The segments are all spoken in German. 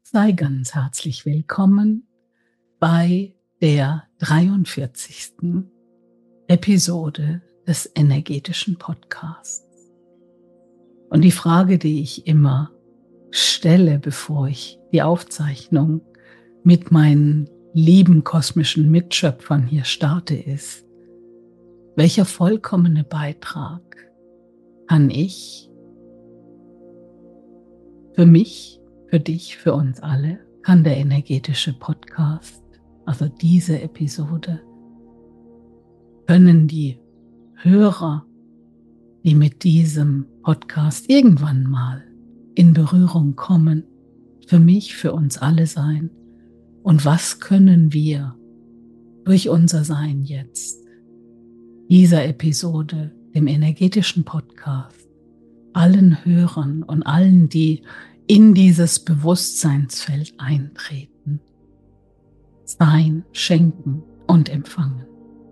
Sei ganz herzlich willkommen bei der 43. Episode des energetischen Podcasts. Und die Frage, die ich immer stelle, bevor ich die Aufzeichnung mit meinen lieben kosmischen Mitschöpfern hier starte, ist: Welcher vollkommene Beitrag kann ich für mich, für dich, für uns alle, kann der energetische Podcast, also diese Episode, können die Hörer, die mit diesem Podcast irgendwann mal in Berührung kommen, für mich, für uns alle sein? Und was können wir durch unser Sein jetzt, dieser Episode, dem energetischen Podcast, allen Hörern und allen, die in dieses Bewusstseinsfeld eintreten, sein, schenken und empfangen?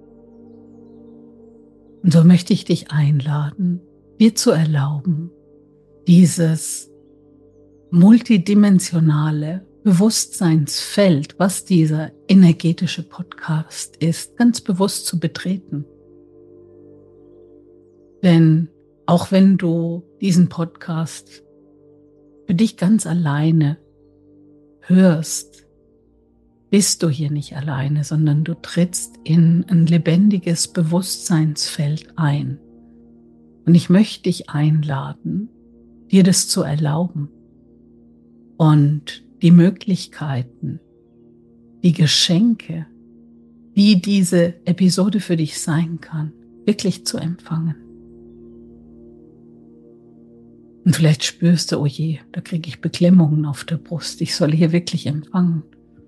Und so möchte ich dich einladen, dir zu erlauben, dieses multidimensionale Bewusstseinsfeld, was dieser energetische Podcast ist, ganz bewusst zu betreten. Denn auch wenn du diesen Podcast für dich ganz alleine hörst, bist du hier nicht alleine, sondern du trittst in ein lebendiges Bewusstseinsfeld ein. Und ich möchte dich einladen, dir das zu erlauben und die Möglichkeiten, die Geschenke, die diese Episode für dich sein kann, wirklich zu empfangen. Und vielleicht spürst du, oh je, da kriege ich Beklemmungen auf der Brust, ich soll hier wirklich empfangen.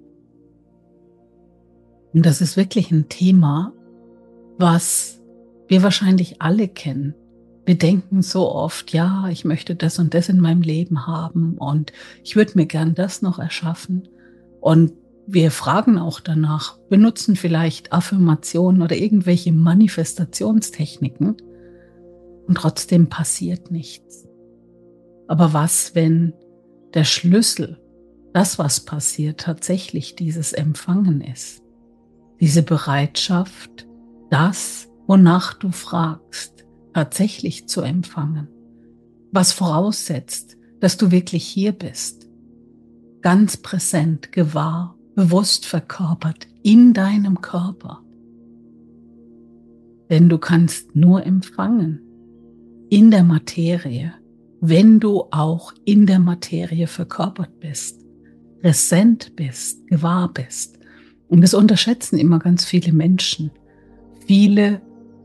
Und das ist wirklich ein Thema, was wir wahrscheinlich alle kennen. Wir denken so oft, ja, ich möchte das und das in meinem Leben haben und ich würde mir gern das noch erschaffen. Und wir fragen auch danach, benutzen vielleicht Affirmationen oder irgendwelche Manifestationstechniken und trotzdem passiert nichts. Aber was, wenn der Schlüssel, das, was passiert, tatsächlich dieses Empfangen ist? Diese Bereitschaft, das, wonach du fragst, tatsächlich zu empfangen. Was voraussetzt, dass du wirklich hier bist, ganz präsent, gewahr, bewusst verkörpert in deinem Körper. Denn du kannst nur empfangen in der Materie, wenn du auch in der Materie verkörpert bist, präsent bist, gewahr bist. Und das unterschätzen immer ganz viele Menschen. Viele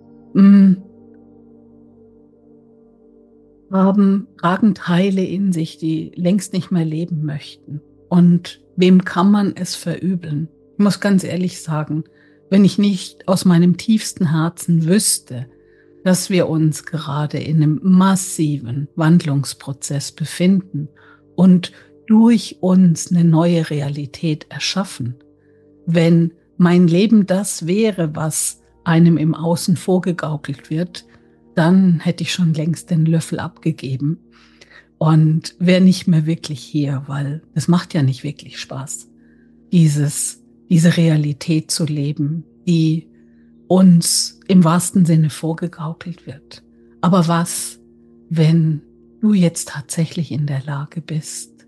tragen Teile in sich, die längst nicht mehr leben möchten. Und wem kann man es verübeln? Ich muss ganz ehrlich sagen, wenn ich nicht aus meinem tiefsten Herzen wüsste, dass wir uns gerade in einem massiven Wandlungsprozess befinden und durch uns eine neue Realität erschaffen. Wenn mein Leben das wäre, was einem im Außen vorgegaukelt wird, dann hätte ich schon längst den Löffel abgegeben und wäre nicht mehr wirklich hier, weil es macht ja nicht wirklich Spaß, diese Realität zu leben, die uns im wahrsten Sinne vorgegaukelt wird. Aber was, wenn du jetzt tatsächlich in der Lage bist,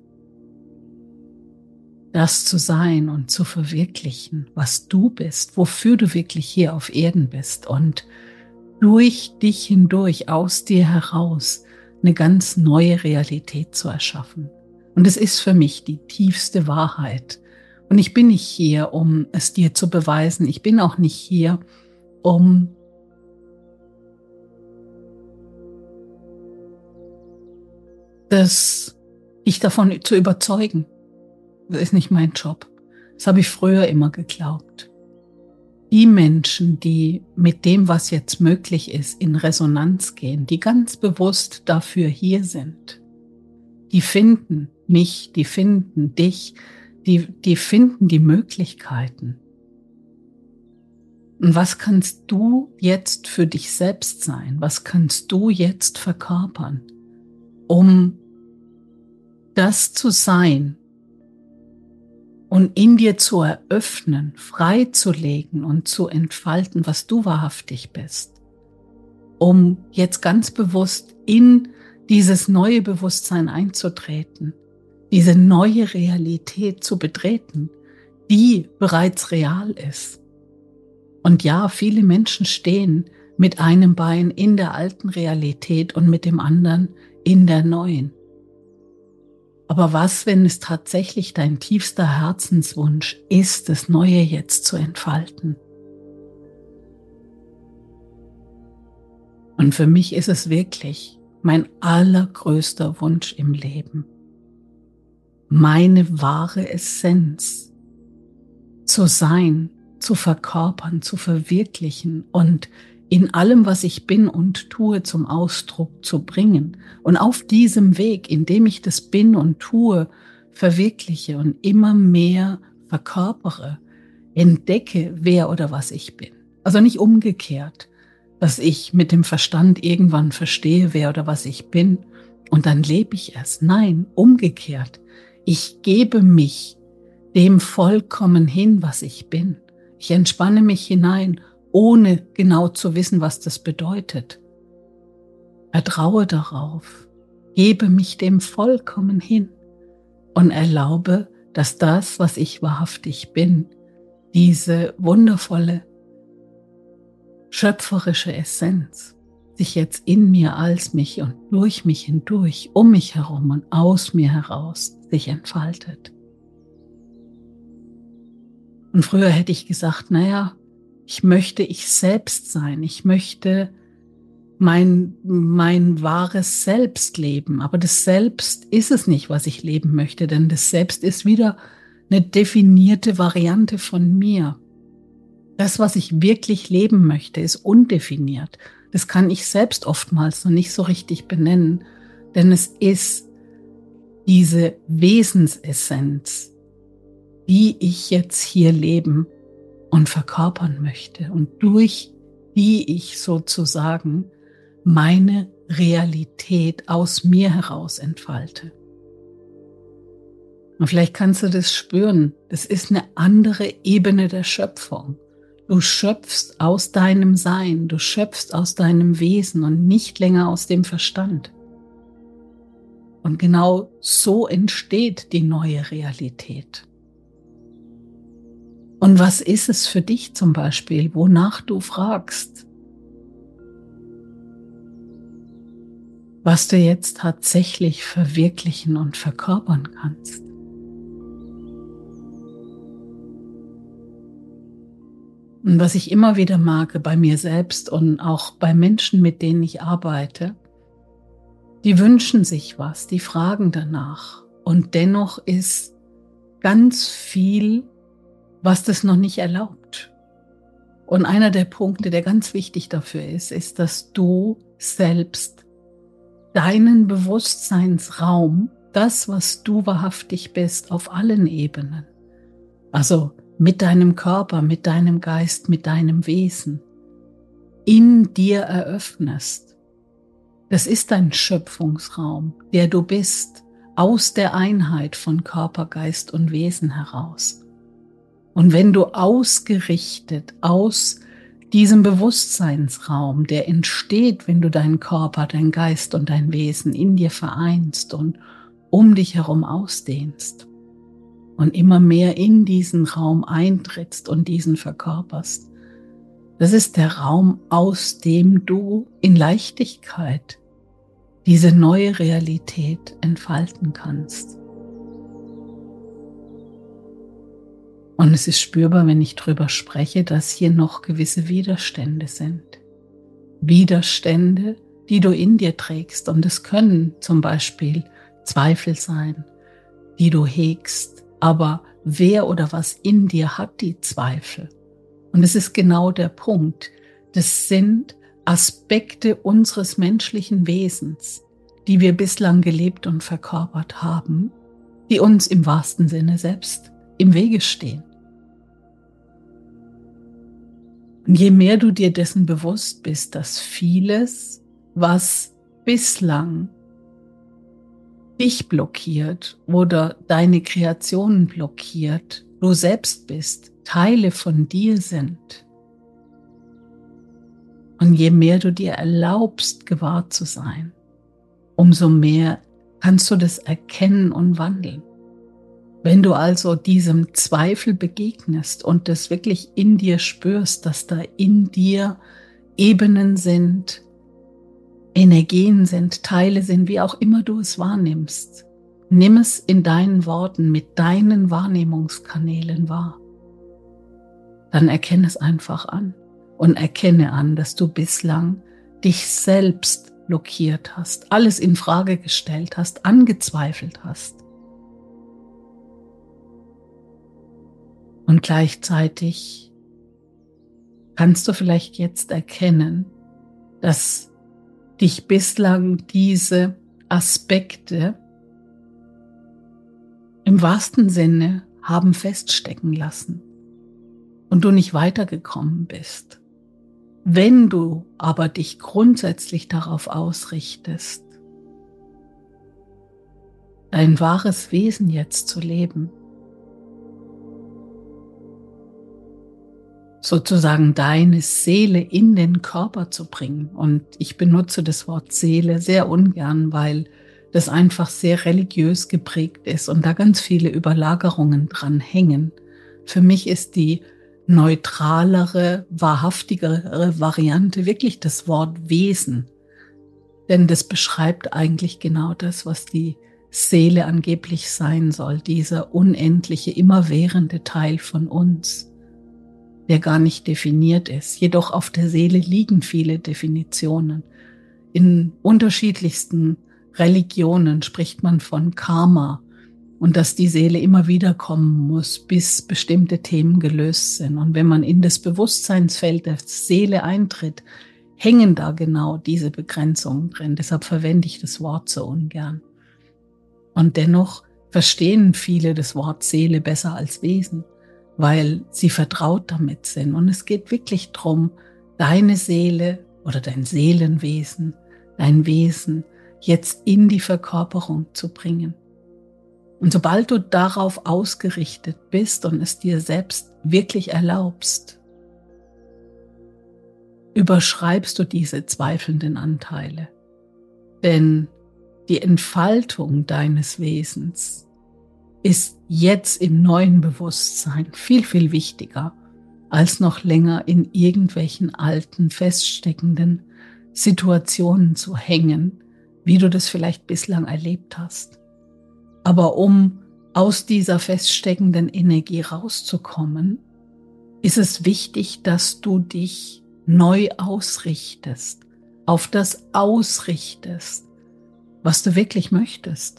das zu sein und zu verwirklichen, was du bist, wofür du wirklich hier auf Erden bist und durch dich hindurch, aus dir heraus, eine ganz neue Realität zu erschaffen. Und es ist für mich die tiefste Wahrheit. Und ich bin nicht hier, um es dir zu beweisen. Ich bin auch nicht hier, um dich davon zu überzeugen. Das ist nicht mein Job. Das habe ich früher immer geglaubt. Die Menschen, die mit dem, was jetzt möglich ist, in Resonanz gehen, die ganz bewusst dafür hier sind, die finden mich, die finden dich, die finden die Möglichkeiten. Und was kannst du jetzt für dich selbst sein? Was kannst du jetzt verkörpern, um das zu sein, und in dir zu eröffnen, freizulegen und zu entfalten, was du wahrhaftig bist, um jetzt ganz bewusst in dieses neue Bewusstsein einzutreten, diese neue Realität zu betreten, die bereits real ist. Und ja, viele Menschen stehen mit einem Bein in der alten Realität und mit dem anderen in der neuen. Aber was, wenn es tatsächlich dein tiefster Herzenswunsch ist, das Neue jetzt zu entfalten? Und für mich ist es wirklich mein allergrößter Wunsch im Leben, meine wahre Essenz zu sein, zu verkörpern, zu verwirklichen und in allem, was ich bin und tue, zum Ausdruck zu bringen. Und auf diesem Weg, indem ich das bin und tue, verwirkliche und immer mehr verkörpere, entdecke, wer oder was ich bin. Also nicht umgekehrt, dass ich mit dem Verstand irgendwann verstehe, wer oder was ich bin und dann lebe ich es. Nein, umgekehrt. Ich gebe mich dem vollkommen hin, was ich bin. Ich entspanne mich hinein, ohne genau zu wissen, was das bedeutet. Vertraue darauf, gebe mich dem vollkommen hin und erlaube, dass das, was ich wahrhaftig bin, diese wundervolle, schöpferische Essenz, sich jetzt in mir, als mich und durch mich hindurch, um mich herum und aus mir heraus sich entfaltet. Und früher hätte ich gesagt, naja, ich möchte ich selbst sein, ich möchte mein wahres Selbst leben, aber das Selbst ist es nicht, was ich leben möchte, denn das Selbst ist wieder eine definierte Variante von mir. Das, was ich wirklich leben möchte, ist undefiniert. Das kann ich selbst oftmals noch nicht so richtig benennen, denn es ist diese Wesensessenz, die ich jetzt hier leben und verkörpern möchte und durch die ich sozusagen meine Realität aus mir heraus entfalte. Und vielleicht kannst du das spüren, das ist eine andere Ebene der Schöpfung. Du schöpfst aus deinem Sein, du schöpfst aus deinem Wesen und nicht länger aus dem Verstand. Und genau so entsteht die neue Realität. Und was ist es für dich zum Beispiel, wonach du fragst? Was du jetzt tatsächlich verwirklichen und verkörpern kannst? Und was ich immer wieder mag bei mir selbst und auch bei Menschen, mit denen ich arbeite, die wünschen sich was, die fragen danach. Und dennoch ist ganz viel, was das noch nicht erlaubt. Und einer der Punkte, der ganz wichtig dafür ist, dass du selbst deinen Bewusstseinsraum, das, was du wahrhaftig bist, auf allen Ebenen, also mit deinem Körper, mit deinem Geist, mit deinem Wesen, in dir eröffnest. Das ist dein Schöpfungsraum, der du bist, aus der Einheit von Körper, Geist und Wesen heraus. Und wenn du ausgerichtet aus diesem Bewusstseinsraum, der entsteht, wenn du deinen Körper, dein Geist und dein Wesen in dir vereinst und um dich herum ausdehnst und immer mehr in diesen Raum eintrittst und diesen verkörperst, das ist der Raum, aus dem du in Leichtigkeit diese neue Realität entfalten kannst. Und es ist spürbar, wenn ich drüber spreche, dass hier noch gewisse Widerstände sind. Widerstände, die du in dir trägst. Und es können zum Beispiel Zweifel sein, die du hegst. Aber wer oder was in dir hat die Zweifel? Und es ist genau der Punkt. Das sind Aspekte unseres menschlichen Wesens, die wir bislang gelebt und verkörpert haben, die uns im wahrsten Sinne selbst im Wege stehen. Und je mehr du dir dessen bewusst bist, dass vieles, was bislang dich blockiert oder deine Kreationen blockiert, du selbst bist, Teile von dir sind. Und je mehr du dir erlaubst, gewahr zu sein, umso mehr kannst du das erkennen und wandeln. Wenn du also diesem Zweifel begegnest und das wirklich in dir spürst, dass da in dir Ebenen sind, Energien sind, Teile sind, wie auch immer du es wahrnimmst, nimm es in deinen Worten, mit deinen Wahrnehmungskanälen wahr. Dann erkenne es einfach an und erkenne an, dass du bislang dich selbst blockiert hast, alles in Frage gestellt hast, angezweifelt hast. Und gleichzeitig kannst du vielleicht jetzt erkennen, dass dich bislang diese Aspekte im wahrsten Sinne haben feststecken lassen und du nicht weitergekommen bist. Wenn du aber dich grundsätzlich darauf ausrichtest, dein wahres Wesen jetzt zu leben, sozusagen deine Seele in den Körper zu bringen. Und ich benutze das Wort Seele sehr ungern, weil das einfach sehr religiös geprägt ist und da ganz viele Überlagerungen dran hängen. Für mich ist die neutralere, wahrhaftigere Variante wirklich das Wort Wesen. Denn das beschreibt eigentlich genau das, was die Seele angeblich sein soll, dieser unendliche, immerwährende Teil von uns, der gar nicht definiert ist. Jedoch auf der Seele liegen viele Definitionen. In unterschiedlichsten Religionen spricht man von Karma und dass die Seele immer wieder kommen muss, bis bestimmte Themen gelöst sind. Und wenn man in das Bewusstseinsfeld der Seele eintritt, hängen da genau diese Begrenzungen drin. Deshalb verwende ich das Wort so ungern. Und dennoch verstehen viele das Wort Seele besser als Wesen, weil sie vertraut damit sind. Und es geht wirklich darum, deine Seele oder dein Seelenwesen, dein Wesen jetzt in die Verkörperung zu bringen. Und sobald du darauf ausgerichtet bist und es dir selbst wirklich erlaubst, überschreibst du diese zweifelnden Anteile. Denn die Entfaltung deines Wesens ist jetzt im neuen Bewusstsein viel, viel wichtiger, als noch länger in irgendwelchen alten, feststeckenden Situationen zu hängen, wie du das vielleicht bislang erlebt hast. Aber um aus dieser feststeckenden Energie rauszukommen, ist es wichtig, dass du dich neu ausrichtest, auf das ausrichtest, was du wirklich möchtest.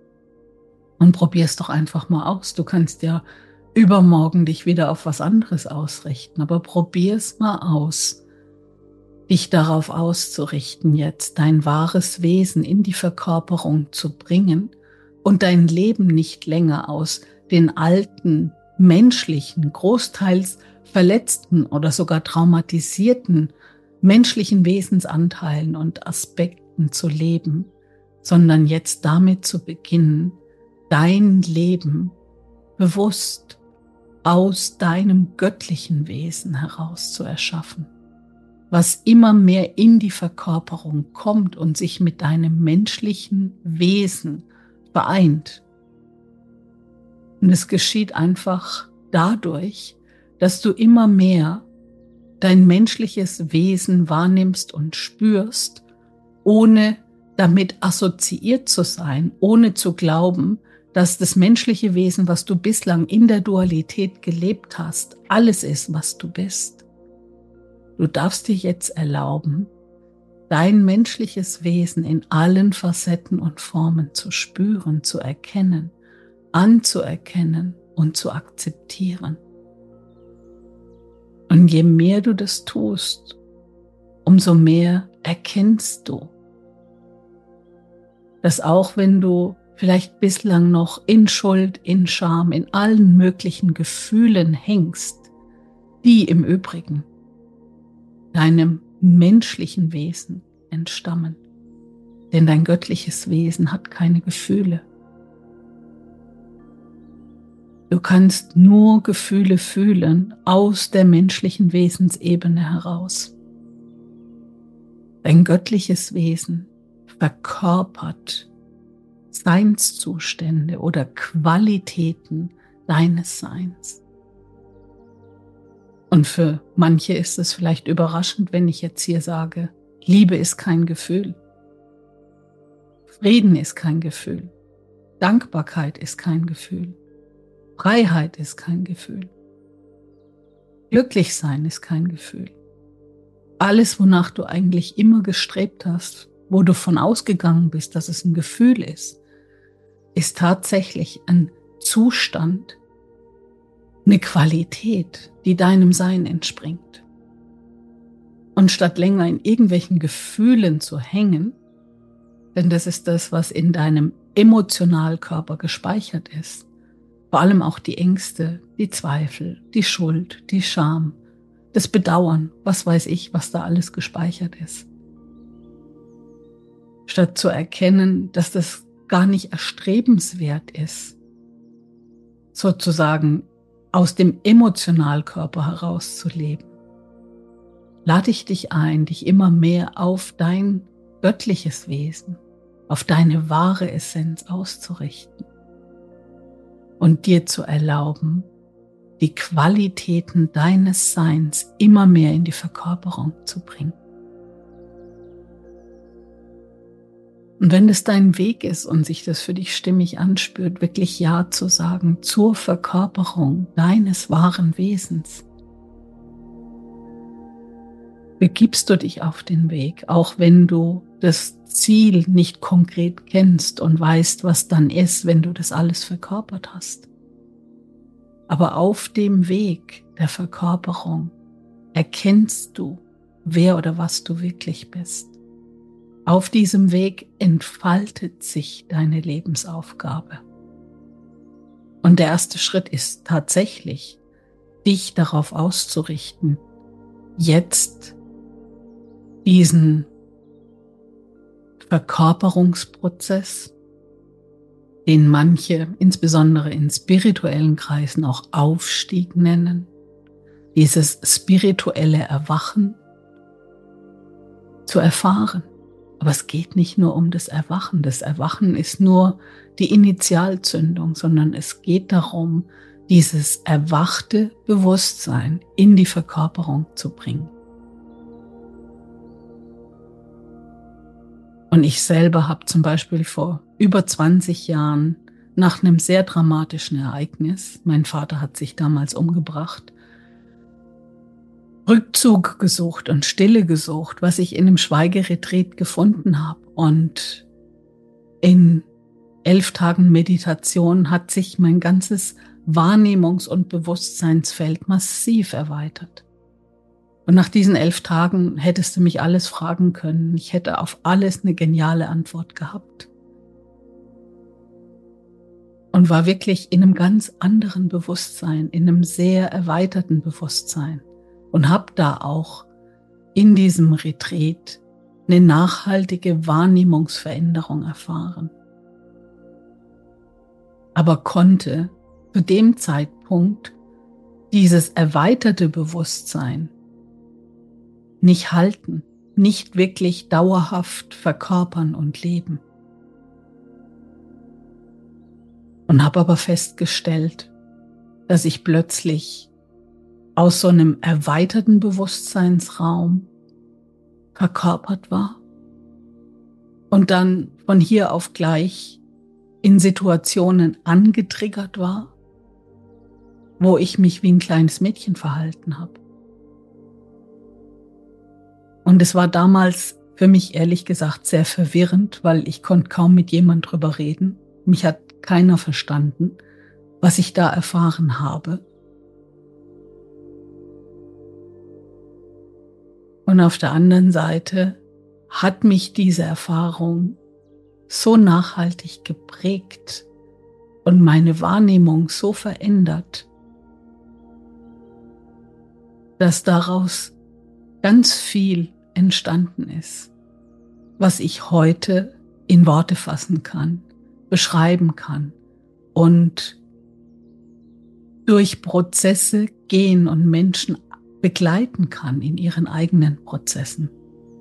Und probier es doch einfach mal aus. Du kannst ja übermorgen dich wieder auf was anderes ausrichten, aber probier es mal aus, dich darauf auszurichten, jetzt dein wahres Wesen in die Verkörperung zu bringen und dein Leben nicht länger aus den alten, menschlichen, großteils verletzten oder sogar traumatisierten menschlichen Wesensanteilen und Aspekten zu leben, sondern jetzt damit zu beginnen, dein Leben bewusst aus deinem göttlichen Wesen heraus zu erschaffen, was immer mehr in die Verkörperung kommt und sich mit deinem menschlichen Wesen vereint. Und es geschieht einfach dadurch, dass du immer mehr dein menschliches Wesen wahrnimmst und spürst, ohne damit assoziiert zu sein, ohne zu glauben, dass das menschliche Wesen, was du bislang in der Dualität gelebt hast, alles ist, was du bist. Du darfst dir jetzt erlauben, dein menschliches Wesen in allen Facetten und Formen zu spüren, zu erkennen, anzuerkennen und zu akzeptieren. Und je mehr du das tust, umso mehr erkennst du, dass auch wenn du vielleicht bislang noch in Schuld, in Scham, in allen möglichen Gefühlen hängst, die im Übrigen deinem menschlichen Wesen entstammen. Denn dein göttliches Wesen hat keine Gefühle. Du kannst nur Gefühle fühlen aus der menschlichen Wesensebene heraus. Dein göttliches Wesen verkörpert Seinszustände oder Qualitäten deines Seins. Und für manche ist es vielleicht überraschend, wenn ich jetzt hier sage, Liebe ist kein Gefühl, Frieden ist kein Gefühl, Dankbarkeit ist kein Gefühl, Freiheit ist kein Gefühl, Glücklichsein ist kein Gefühl. Alles, wonach du eigentlich immer gestrebt hast, wo du von ausgegangen bist, dass es ein Gefühl ist tatsächlich ein Zustand, eine Qualität, die deinem Sein entspringt. Und statt länger in irgendwelchen Gefühlen zu hängen, denn das ist das, was in deinem Emotionalkörper gespeichert ist, vor allem auch die Ängste, die Zweifel, die Schuld, die Scham, das Bedauern, was weiß ich, was da alles gespeichert ist. Statt zu erkennen, dass das gar nicht erstrebenswert ist, sozusagen aus dem Emotionalkörper heraus zu leben, lade ich dich ein, dich immer mehr auf dein göttliches Wesen, auf deine wahre Essenz auszurichten und dir zu erlauben, die Qualitäten deines Seins immer mehr in die Verkörperung zu bringen. Und wenn es dein Weg ist und sich das für dich stimmig anspürt, wirklich Ja zu sagen zur Verkörperung deines wahren Wesens, begibst du dich auf den Weg, auch wenn du das Ziel nicht konkret kennst und weißt, was dann ist, wenn du das alles verkörpert hast. Aber auf dem Weg der Verkörperung erkennst du, wer oder was du wirklich bist. Auf diesem Weg entfaltet sich deine Lebensaufgabe. Und der erste Schritt ist tatsächlich, dich darauf auszurichten, jetzt diesen Verkörperungsprozess, den manche insbesondere in spirituellen Kreisen auch Aufstieg nennen, dieses spirituelle Erwachen zu erfahren. Aber es geht nicht nur um das Erwachen. Das Erwachen ist nur die Initialzündung, sondern es geht darum, dieses erwachte Bewusstsein in die Verkörperung zu bringen. Und ich selber habe zum Beispiel vor über 20 Jahren nach einem sehr dramatischen Ereignis, mein Vater hat sich damals umgebracht, Rückzug gesucht und Stille gesucht, was ich in einem Schweigeretreat gefunden habe. Und in 11 Tagen Meditation hat sich mein ganzes Wahrnehmungs- und Bewusstseinsfeld massiv erweitert. Und nach diesen 11 Tagen hättest du mich alles fragen können. Ich hätte auf alles eine geniale Antwort gehabt. Und war wirklich in einem ganz anderen Bewusstsein, in einem sehr erweiterten Bewusstsein. Und habe da auch in diesem Retreat eine nachhaltige Wahrnehmungsveränderung erfahren. Aber konnte zu dem Zeitpunkt dieses erweiterte Bewusstsein nicht halten, nicht wirklich dauerhaft verkörpern und leben. Und habe aber festgestellt, dass ich plötzlich aus so einem erweiterten Bewusstseinsraum verkörpert war und dann von hier auf gleich in Situationen angetriggert war, wo ich mich wie ein kleines Mädchen verhalten habe. Und es war damals für mich ehrlich gesagt sehr verwirrend, weil ich konnte kaum mit jemand drüber reden. Mich hat keiner verstanden, was ich da erfahren habe. Und auf der anderen Seite hat mich diese Erfahrung so nachhaltig geprägt und meine Wahrnehmung so verändert, dass daraus ganz viel entstanden ist, was ich heute in Worte fassen kann, beschreiben kann und durch Prozesse gehen und Menschen begleiten kann in ihren eigenen Prozessen.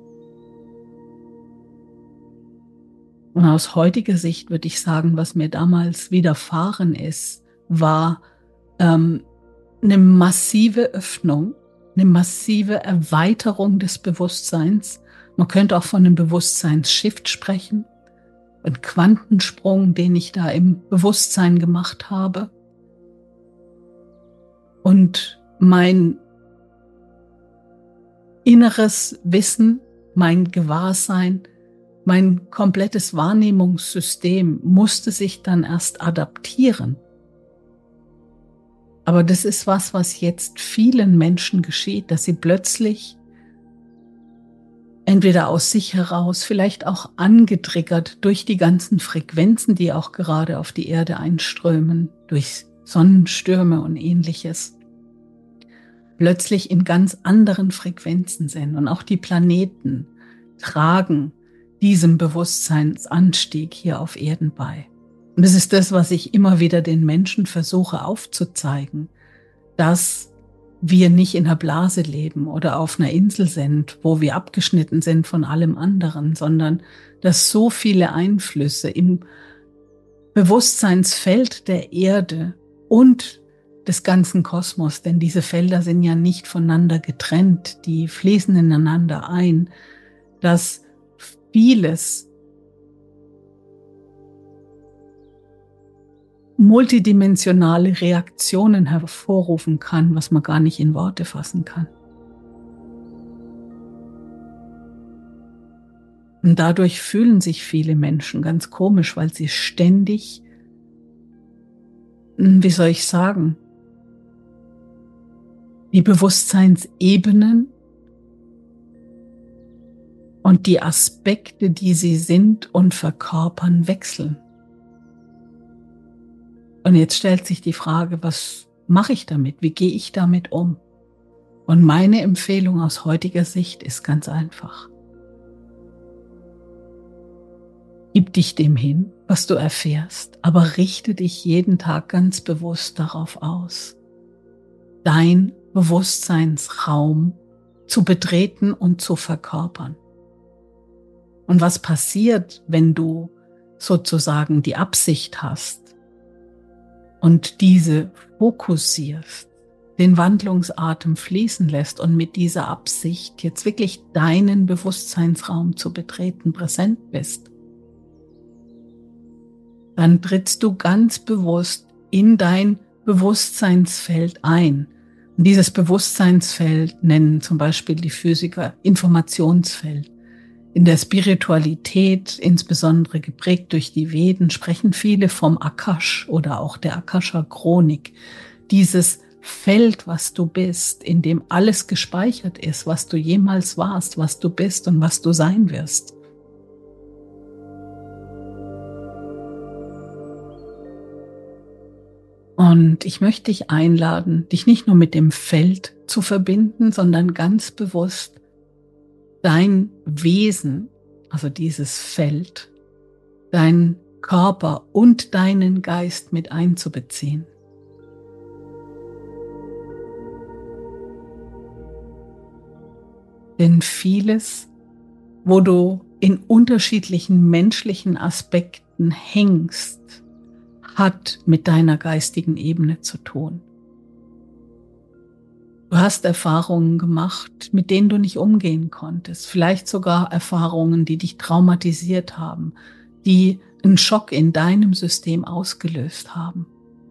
Und aus heutiger Sicht würde ich sagen, was mir damals widerfahren ist, war eine massive Öffnung, eine massive Erweiterung des Bewusstseins. Man könnte auch von einem Bewusstseinsshift sprechen, ein Quantensprung, den ich da im Bewusstsein gemacht habe. Und mein inneres Wissen, mein Gewahrsein, mein komplettes Wahrnehmungssystem musste sich dann erst adaptieren. Aber das ist was jetzt vielen Menschen geschieht, dass sie plötzlich entweder aus sich heraus, vielleicht auch angetriggert durch die ganzen Frequenzen, die auch gerade auf die Erde einströmen, durch Sonnenstürme und ähnliches, plötzlich in ganz anderen Frequenzen sind. Und auch die Planeten tragen diesem Bewusstseinsanstieg hier auf Erden bei. Und das ist das, was ich immer wieder den Menschen versuche aufzuzeigen, dass wir nicht in einer Blase leben oder auf einer Insel sind, wo wir abgeschnitten sind von allem anderen, sondern dass so viele Einflüsse im Bewusstseinsfeld der Erde und des ganzen Kosmos, denn diese Felder sind ja nicht voneinander getrennt, die fließen ineinander ein, dass vieles multidimensionale Reaktionen hervorrufen kann, was man gar nicht in Worte fassen kann. Und dadurch fühlen sich viele Menschen ganz komisch, weil sie ständig, wie soll ich sagen, die Bewusstseinsebenen und die Aspekte, die sie sind und verkörpern, wechseln. Und jetzt stellt sich die Frage, was mache ich damit? Wie gehe ich damit um? Und meine Empfehlung aus heutiger Sicht ist ganz einfach. Gib dich dem hin, was du erfährst, aber richte dich jeden Tag ganz bewusst darauf aus, dein Bewusstseinsraum zu betreten und zu verkörpern. Und was passiert, wenn du sozusagen die Absicht hast und diese fokussierst, den Wandlungsatem fließen lässt und mit dieser Absicht jetzt wirklich deinen Bewusstseinsraum zu betreten präsent bist, dann trittst du ganz bewusst in dein Bewusstseinsfeld ein. Und dieses Bewusstseinsfeld nennen zum Beispiel die Physiker Informationsfeld. In der Spiritualität, insbesondere geprägt durch die Veden, sprechen viele vom Akash oder auch der Akasha-Chronik. Dieses Feld, was du bist, in dem alles gespeichert ist, was du jemals warst, was du bist und was du sein wirst. Und ich möchte dich einladen, dich nicht nur mit dem Feld zu verbinden, sondern ganz bewusst dein Wesen, also dieses Feld, deinen Körper und deinen Geist mit einzubeziehen. Denn vieles, wo du in unterschiedlichen menschlichen Aspekten hängst, hat mit deiner geistigen Ebene zu tun. Du hast Erfahrungen gemacht, mit denen du nicht umgehen konntest. Vielleicht sogar Erfahrungen, die dich traumatisiert haben, die einen Schock in deinem System ausgelöst haben.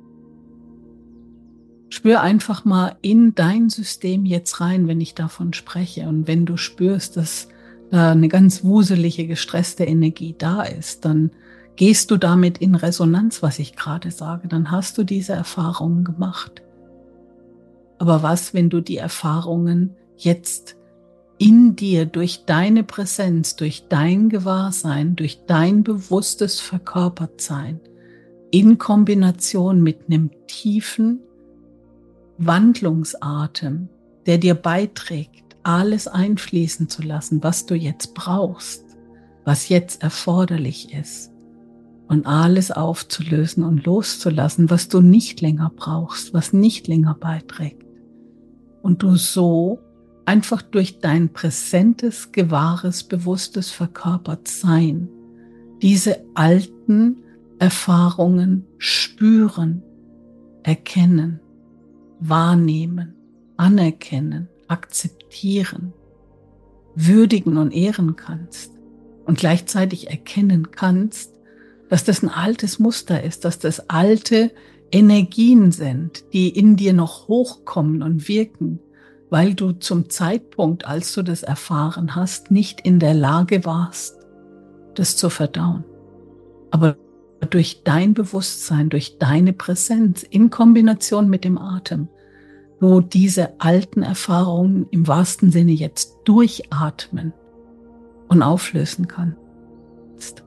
Spür einfach mal in dein System jetzt rein, wenn ich davon spreche. Und wenn du spürst, dass da eine ganz wuselige, gestresste Energie da ist, dann gehst du damit in Resonanz, was ich gerade sage. Dann hast du diese Erfahrungen gemacht. Aber was, wenn du die Erfahrungen jetzt in dir durch deine Präsenz, durch dein Gewahrsein, durch dein bewusstes Verkörpertsein in Kombination mit einem tiefen Wandlungsatem, der dir beiträgt, alles einfließen zu lassen, was du jetzt brauchst, was jetzt erforderlich ist, und alles aufzulösen und loszulassen, was du nicht länger brauchst, was nicht länger beiträgt. Und du so einfach durch dein präsentes, gewahres, bewusstes Verkörpertsein diese alten Erfahrungen spüren, erkennen, wahrnehmen, anerkennen, akzeptieren, würdigen und ehren kannst und gleichzeitig erkennen kannst, dass das ein altes Muster ist, dass das alte Energien sind, die in dir noch hochkommen und wirken, weil du zum Zeitpunkt, als du das erfahren hast, nicht in der Lage warst, das zu verdauen. Aber durch dein Bewusstsein, durch deine Präsenz in Kombination mit dem Atem, wo diese alten Erfahrungen im wahrsten Sinne jetzt durchatmen und auflösen kannst.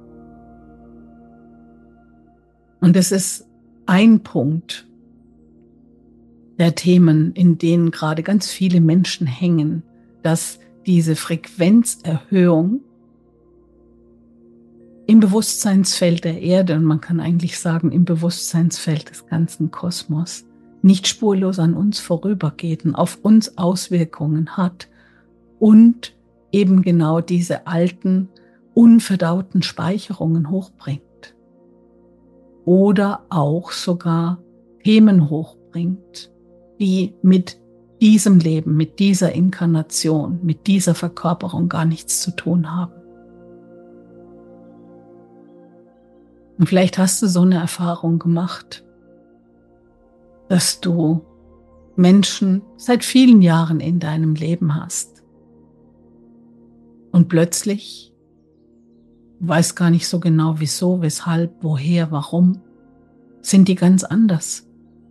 Und es ist ein Punkt der Themen, in denen gerade ganz viele Menschen hängen, dass diese Frequenzerhöhung im Bewusstseinsfeld der Erde, und man kann eigentlich sagen im Bewusstseinsfeld des ganzen Kosmos, nicht spurlos an uns vorübergeht und auf uns Auswirkungen hat und eben genau diese alten, unverdauten Speicherungen hochbringt. Oder auch sogar Themen hochbringt, die mit diesem Leben, mit dieser Inkarnation, mit dieser Verkörperung gar nichts zu tun haben. Und vielleicht hast du so eine Erfahrung gemacht, dass du Menschen seit vielen Jahren in deinem Leben hast und plötzlich weiß gar nicht so genau wieso, weshalb, woher, warum, sind die ganz anders.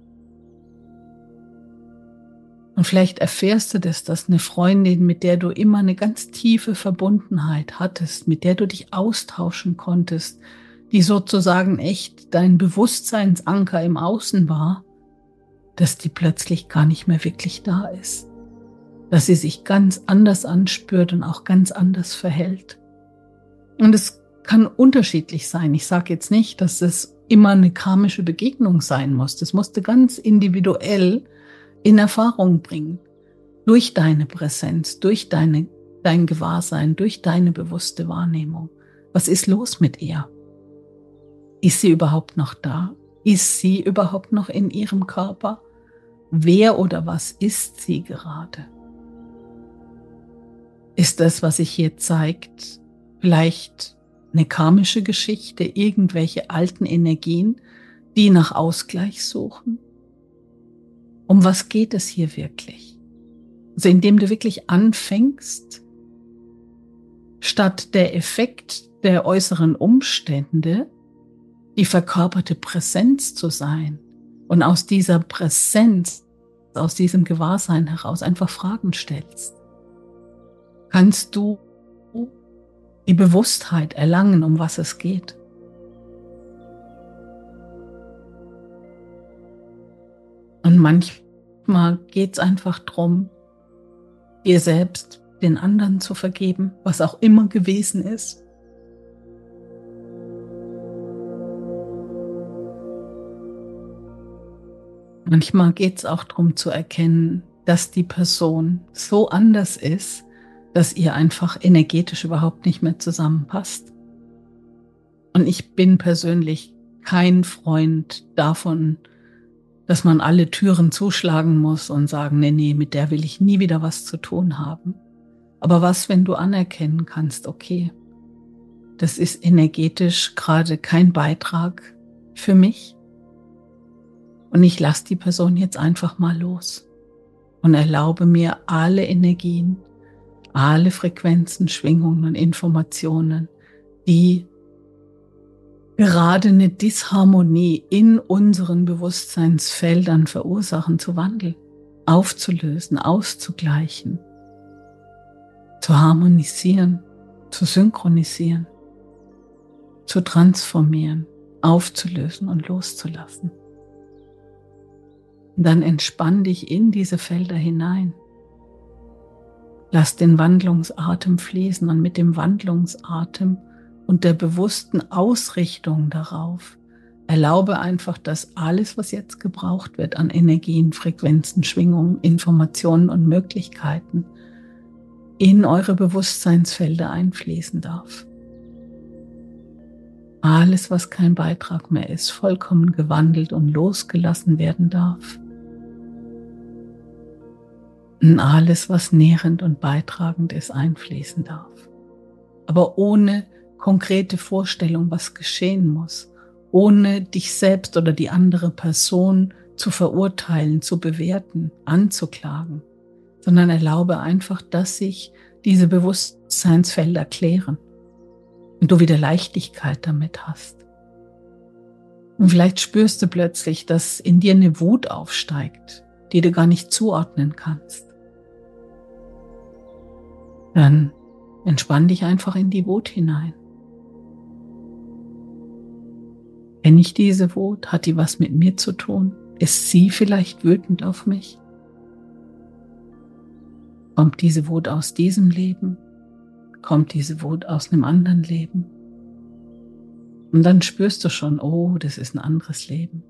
Und vielleicht erfährst du das, dass eine Freundin, mit der du immer eine ganz tiefe Verbundenheit hattest, mit der du dich austauschen konntest, die sozusagen echt dein Bewusstseinsanker im Außen war, dass die plötzlich gar nicht mehr wirklich da ist. Dass sie sich ganz anders anspürt und auch ganz anders verhält. Und es kann unterschiedlich sein. Ich sage jetzt nicht, dass es immer eine karmische Begegnung sein muss. Das musst du ganz individuell in Erfahrung bringen. Durch deine Präsenz, durch dein Gewahrsein, durch deine bewusste Wahrnehmung. Was ist los mit ihr? Ist sie überhaupt noch da? Ist sie überhaupt noch in ihrem Körper? Wer oder was ist sie gerade? Ist das, was sich hier zeigt, vielleicht eine karmische Geschichte, irgendwelche alten Energien, die nach Ausgleich suchen? Um was geht es hier wirklich? Also indem du wirklich anfängst, statt der Effekt der äußeren Umstände, die verkörperte Präsenz zu sein und aus dieser Präsenz, aus diesem Gewahrsein heraus einfach Fragen stellst, kannst du die Bewusstheit erlangen, um was es geht. Und manchmal geht es einfach darum, dir selbst, den anderen zu vergeben, was auch immer gewesen ist. Manchmal geht es auch darum zu erkennen, dass die Person so anders ist, dass ihr einfach energetisch überhaupt nicht mehr zusammenpasst. Und ich bin persönlich kein Freund davon, dass man alle Türen zuschlagen muss und sagen, nee, mit der will ich nie wieder was zu tun haben. Aber was, wenn du anerkennen kannst, okay, das ist energetisch gerade kein Beitrag für mich und ich lasse die Person jetzt einfach mal los und erlaube mir alle Energien, alle Frequenzen, Schwingungen und Informationen, die gerade eine Disharmonie in unseren Bewusstseinsfeldern verursachen, zu wandeln, aufzulösen, auszugleichen, zu harmonisieren, zu synchronisieren, zu transformieren, aufzulösen und loszulassen. Und dann entspann dich in diese Felder hinein. Lass den Wandlungsatem fließen und mit dem Wandlungsatem und der bewussten Ausrichtung darauf erlaube einfach, dass alles, was jetzt gebraucht wird an Energien, Frequenzen, Schwingungen, Informationen und Möglichkeiten, in eure Bewusstseinsfelder einfließen darf. Alles, was kein Beitrag mehr ist, vollkommen gewandelt und losgelassen werden darf. Und alles, was nährend und beitragend ist, einfließen darf. Aber ohne konkrete Vorstellung, was geschehen muss, ohne dich selbst oder die andere Person zu verurteilen, zu bewerten, anzuklagen, sondern erlaube einfach, dass sich diese Bewusstseinsfelder klären und du wieder Leichtigkeit damit hast. Und vielleicht spürst du plötzlich, dass in dir eine Wut aufsteigt, die du gar nicht zuordnen kannst. Dann entspann dich einfach in die Wut hinein. Kenne ich diese Wut? Hat die was mit mir zu tun? Ist sie vielleicht wütend auf mich? Kommt diese Wut aus diesem Leben? Kommt diese Wut aus einem anderen Leben? Und dann spürst du schon, oh, das ist ein anderes Leben.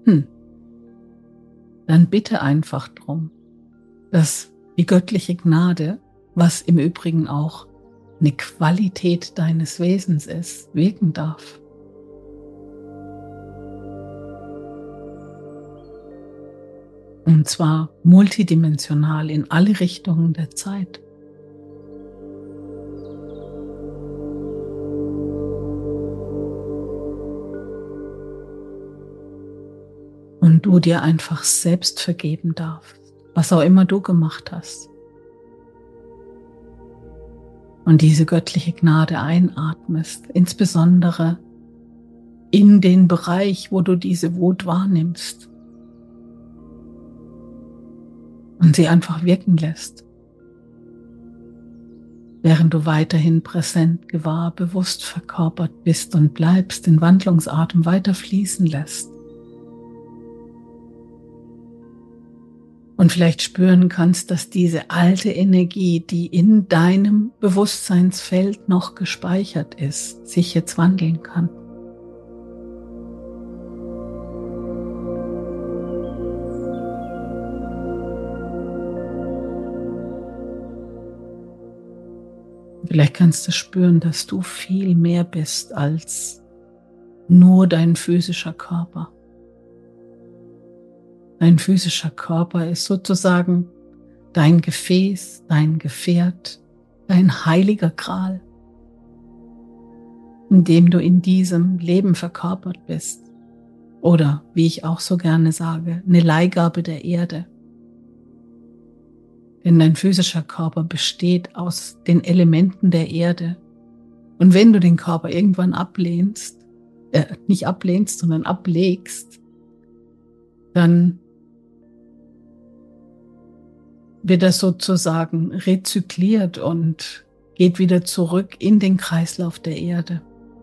Dann bitte einfach drum, dass die göttliche Gnade, was im Übrigen auch eine Qualität deines Wesens ist, wirken darf. Und zwar multidimensional in alle Richtungen der Zeit. Und du dir einfach selbst vergeben darfst, was auch immer du gemacht hast. Und diese göttliche Gnade einatmest, insbesondere in den Bereich, wo du diese Wut wahrnimmst. Und sie einfach wirken lässt, während du weiterhin präsent, gewahr, bewusst verkörpert bist und bleibst, den Wandlungsatem weiter fließen lässt. Und vielleicht spüren kannst, dass diese alte Energie, die in deinem Bewusstseinsfeld noch gespeichert ist, sich jetzt wandeln kann. Vielleicht kannst du spüren, dass du viel mehr bist als nur dein physischer Körper. Dein physischer Körper ist sozusagen dein Gefäß, dein Gefährt, dein heiliger Gral, in dem du in diesem Leben verkörpert bist. Oder, wie ich auch so gerne sage, eine Leihgabe der Erde. Denn dein physischer Körper besteht aus den Elementen der Erde. Und wenn du den Körper irgendwann nicht ablehnst, sondern ablegst, dann wird das sozusagen rezykliert und geht wieder zurück in den Kreislauf der Erde.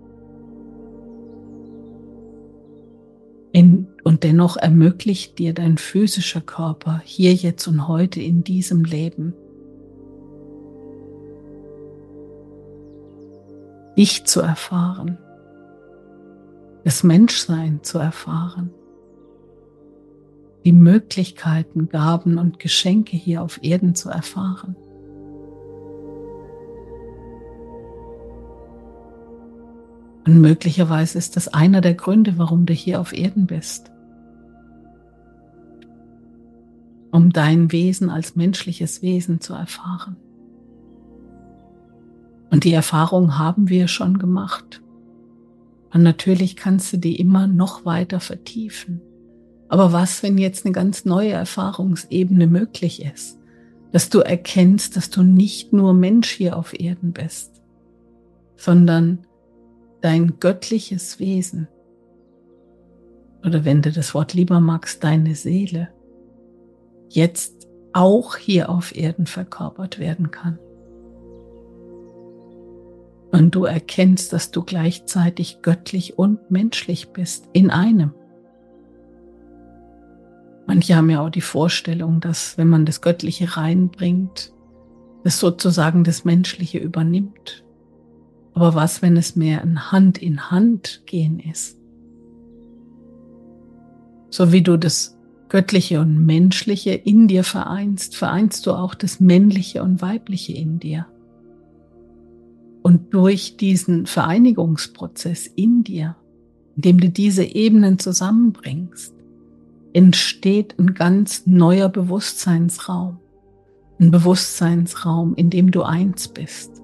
Und dennoch ermöglicht dir dein physischer Körper hier, jetzt und heute in diesem Leben, dich zu erfahren, das Menschsein zu erfahren, die Möglichkeiten, Gaben und Geschenke hier auf Erden zu erfahren. Und möglicherweise ist das einer der Gründe, warum du hier auf Erden bist. Um dein Wesen als menschliches Wesen zu erfahren. Und die Erfahrung haben wir schon gemacht. Und natürlich kannst du die immer noch weiter vertiefen. Aber was, wenn jetzt eine ganz neue Erfahrungsebene möglich ist? Dass du erkennst, dass du nicht nur Mensch hier auf Erden bist, sondern dein göttliches Wesen, oder wenn du das Wort lieber magst, deine Seele, jetzt auch hier auf Erden verkörpert werden kann. Und du erkennst, dass du gleichzeitig göttlich und menschlich bist, in einem. Manche haben ja auch die Vorstellung, dass wenn man das Göttliche reinbringt, das sozusagen das Menschliche übernimmt. Aber was, wenn es mehr ein Hand in Hand gehen ist? So wie du das Göttliche und Menschliche in dir vereinst, vereinst du auch das Männliche und Weibliche in dir. Und durch diesen Vereinigungsprozess in dir, indem du diese Ebenen zusammenbringst, entsteht ein ganz neuer Bewusstseinsraum. Ein Bewusstseinsraum, in dem du eins bist.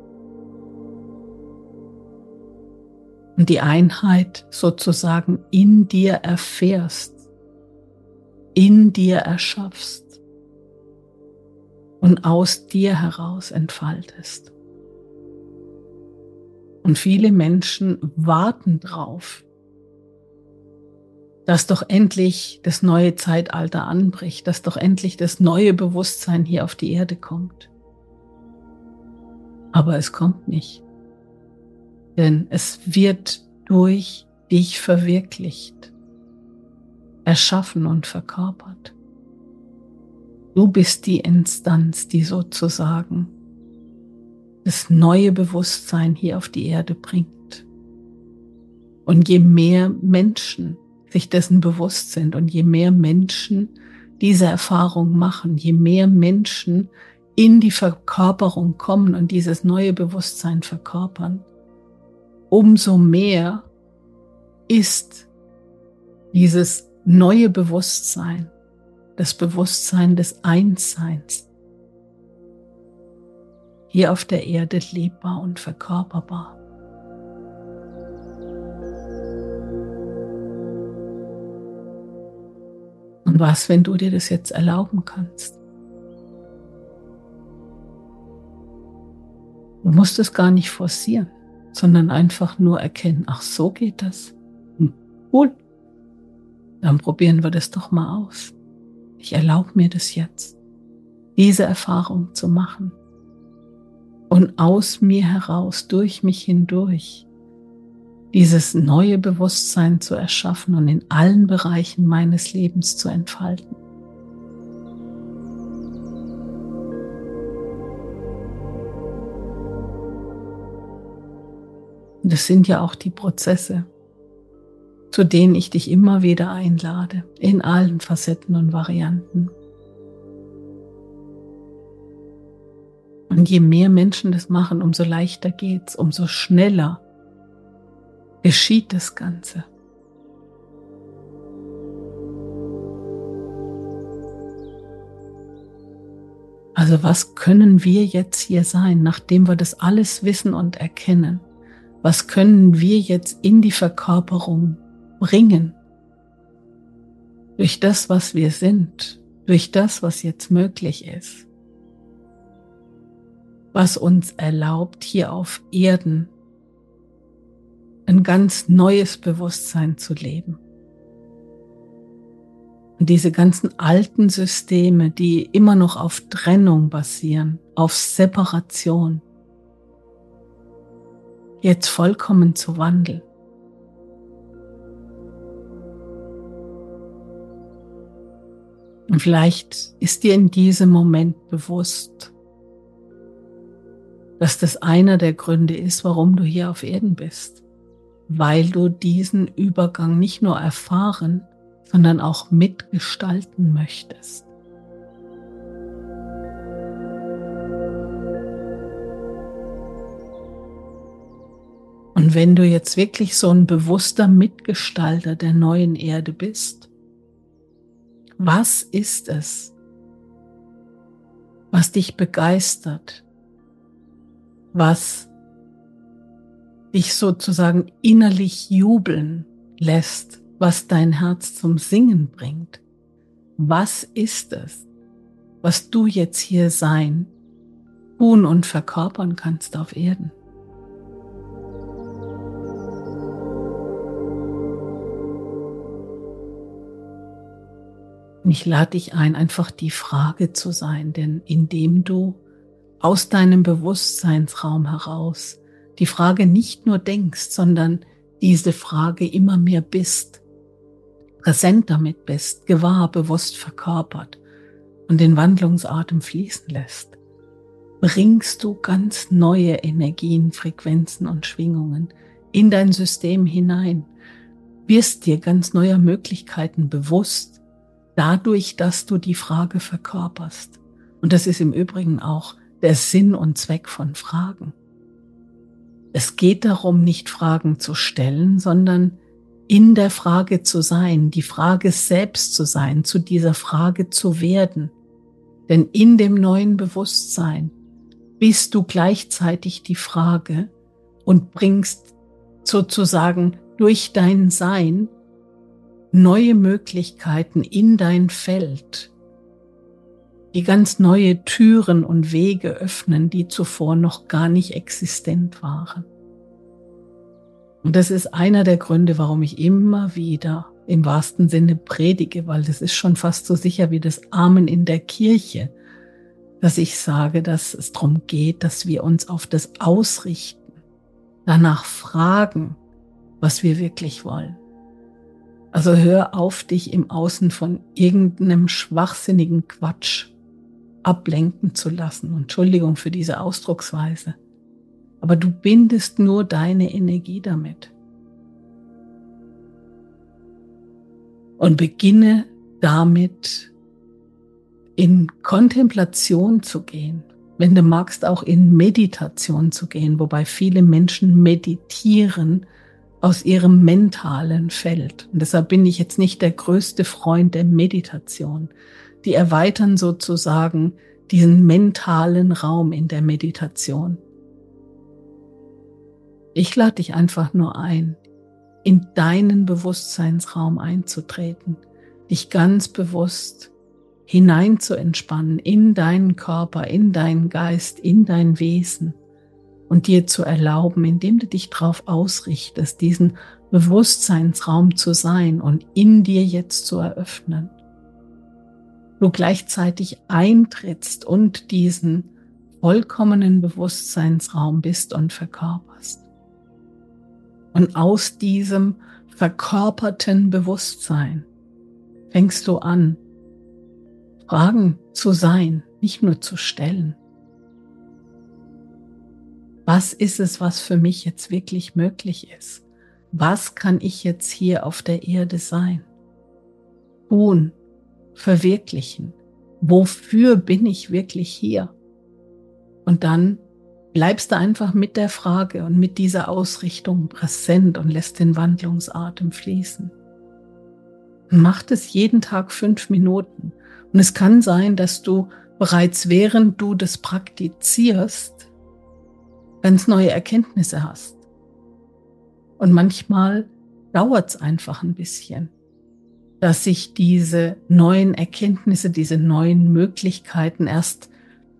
Und die Einheit sozusagen in dir erfährst, in dir erschaffst und aus dir heraus entfaltest. Und viele Menschen warten drauf, dass doch endlich das neue Zeitalter anbricht, dass doch endlich das neue Bewusstsein hier auf die Erde kommt. Aber es kommt nicht, denn es wird durch dich verwirklicht, erschaffen und verkörpert. Du bist die Instanz, die sozusagen das neue Bewusstsein hier auf die Erde bringt. Und je mehr Menschen sich dessen bewusst sind und je mehr Menschen diese Erfahrung machen, je mehr Menschen in die Verkörperung kommen und dieses neue Bewusstsein verkörpern, umso mehr ist dieses neue Bewusstsein, das Bewusstsein des Einsseins, hier auf der Erde lebbar und verkörperbar. Und was, wenn du dir das jetzt erlauben kannst? Du musst es gar nicht forcieren, sondern einfach nur erkennen, ach, so geht das. Cool, dann probieren wir das doch mal aus. Ich erlaube mir das jetzt, diese Erfahrung zu machen und aus mir heraus, durch mich hindurch, dieses neue Bewusstsein zu erschaffen und in allen Bereichen meines Lebens zu entfalten. Und das sind ja auch die Prozesse, zu denen ich dich immer wieder einlade, in allen Facetten und Varianten. Und je mehr Menschen das machen, umso leichter geht's, umso schneller geschieht das Ganze. Also was können wir jetzt hier sein, nachdem wir das alles wissen und erkennen? Was können wir jetzt in die Verkörperung bringen? Durch das, was wir sind, durch das, was jetzt möglich ist. Was uns erlaubt, hier auf Erden ein ganz neues Bewusstsein zu leben. Und diese ganzen alten Systeme, die immer noch auf Trennung basieren, auf Separation, jetzt vollkommen zu wandeln. Und vielleicht ist dir in diesem Moment bewusst, dass das einer der Gründe ist, warum du hier auf Erden bist. Weil du diesen Übergang nicht nur erfahren, sondern auch mitgestalten möchtest. Und wenn du jetzt wirklich so ein bewusster Mitgestalter der neuen Erde bist, was ist es, was dich begeistert, was dich sozusagen innerlich jubeln lässt, was dein Herz zum Singen bringt? Was ist es, was du jetzt hier sein, tun und verkörpern kannst auf Erden? Und ich lade dich ein, einfach die Frage zu sein, denn indem du aus deinem Bewusstseinsraum heraus die Frage nicht nur denkst, sondern diese Frage immer mehr bist, präsent damit bist, gewahr, bewusst verkörpert und den Wandlungsatem fließen lässt, bringst du ganz neue Energien, Frequenzen und Schwingungen in dein System hinein, wirst dir ganz neuer Möglichkeiten bewusst, dadurch, dass du die Frage verkörperst. Und das ist im Übrigen auch der Sinn und Zweck von Fragen. Es geht darum, nicht Fragen zu stellen, sondern in der Frage zu sein, die Frage selbst zu sein, zu dieser Frage zu werden. Denn in dem neuen Bewusstsein bist du gleichzeitig die Frage und bringst sozusagen durch dein Sein neue Möglichkeiten in dein Feld, die ganz neue Türen und Wege öffnen, die zuvor noch gar nicht existent waren. Und das ist einer der Gründe, warum ich immer wieder im wahrsten Sinne predige, weil das ist schon fast so sicher wie das Amen in der Kirche, dass ich sage, dass es darum geht, dass wir uns auf das ausrichten, danach fragen, was wir wirklich wollen. Also hör auf, dich im Außen von irgendeinem schwachsinnigen Quatsch ablenken zu lassen. Entschuldigung für diese Ausdrucksweise. Aber du bindest nur deine Energie damit. Und beginne damit in Kontemplation zu gehen. Wenn du magst, auch in Meditation zu gehen, wobei viele Menschen meditieren aus ihrem mentalen Feld. Und deshalb bin ich jetzt nicht der größte Freund der Meditation. Die erweitern sozusagen diesen mentalen Raum in der Meditation. Ich lade dich einfach nur ein, in deinen Bewusstseinsraum einzutreten, dich ganz bewusst hinein zu entspannen in deinen Körper, in deinen Geist, in dein Wesen und dir zu erlauben, indem du dich darauf ausrichtest, diesen Bewusstseinsraum zu sein und in dir jetzt zu eröffnen. Du gleichzeitig eintrittst und diesen vollkommenen Bewusstseinsraum bist und verkörperst. Und aus diesem verkörperten Bewusstsein fängst du an, Fragen zu sein, nicht nur zu stellen. Was ist es, was für mich jetzt wirklich möglich ist? Was kann ich jetzt hier auf der Erde sein? Tun, verwirklichen. Wofür bin ich wirklich hier? Und dann bleibst du einfach mit der Frage und mit dieser Ausrichtung präsent und lässt den Wandlungsatem fließen. Und mach das jeden Tag 5 Minuten. Und es kann sein, dass du bereits während du das praktizierst, ganz neue Erkenntnisse hast. Und manchmal dauert es einfach ein bisschen, dass sich diese neuen Erkenntnisse, diese neuen Möglichkeiten erst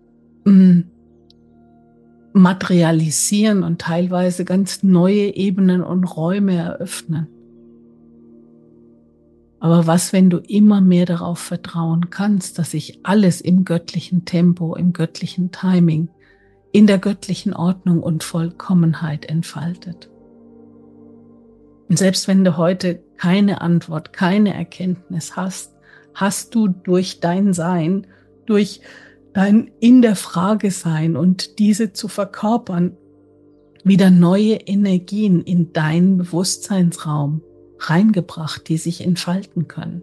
materialisieren und teilweise ganz neue Ebenen und Räume eröffnen. Aber was, wenn du immer mehr darauf vertrauen kannst, dass sich alles im göttlichen Tempo, im göttlichen Timing, in der göttlichen Ordnung und Vollkommenheit entfaltet? Und selbst wenn du heute keine Antwort, keine Erkenntnis hast, hast du durch dein Sein, durch dein in der Frage sein und diese zu verkörpern, wieder neue Energien in deinen Bewusstseinsraum reingebracht, die sich entfalten können.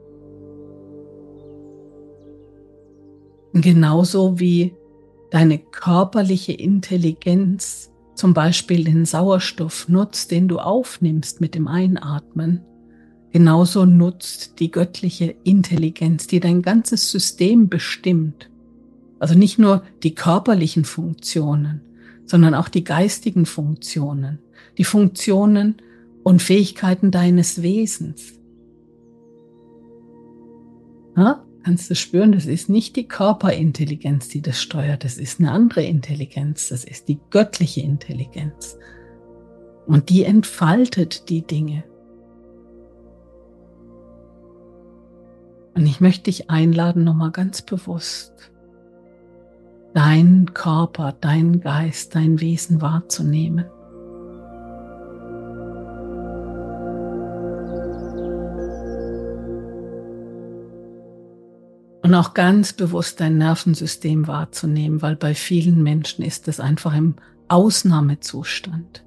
Und genauso wie deine körperliche Intelligenz zum Beispiel den Sauerstoff nutzt, den du aufnimmst mit dem Einatmen, genauso nutzt die göttliche Intelligenz, die dein ganzes System bestimmt. Also nicht nur die körperlichen Funktionen, sondern auch die geistigen Funktionen, die Funktionen und Fähigkeiten deines Wesens. Ja, kannst du spüren, das ist nicht die Körperintelligenz, die das steuert, das ist eine andere Intelligenz, das ist die göttliche Intelligenz. Und die entfaltet die Dinge. Und ich möchte dich einladen, nochmal ganz bewusst deinen Körper, deinen Geist, dein Wesen wahrzunehmen. Und auch ganz bewusst dein Nervensystem wahrzunehmen, weil bei vielen Menschen ist es einfach im Ausnahmezustand.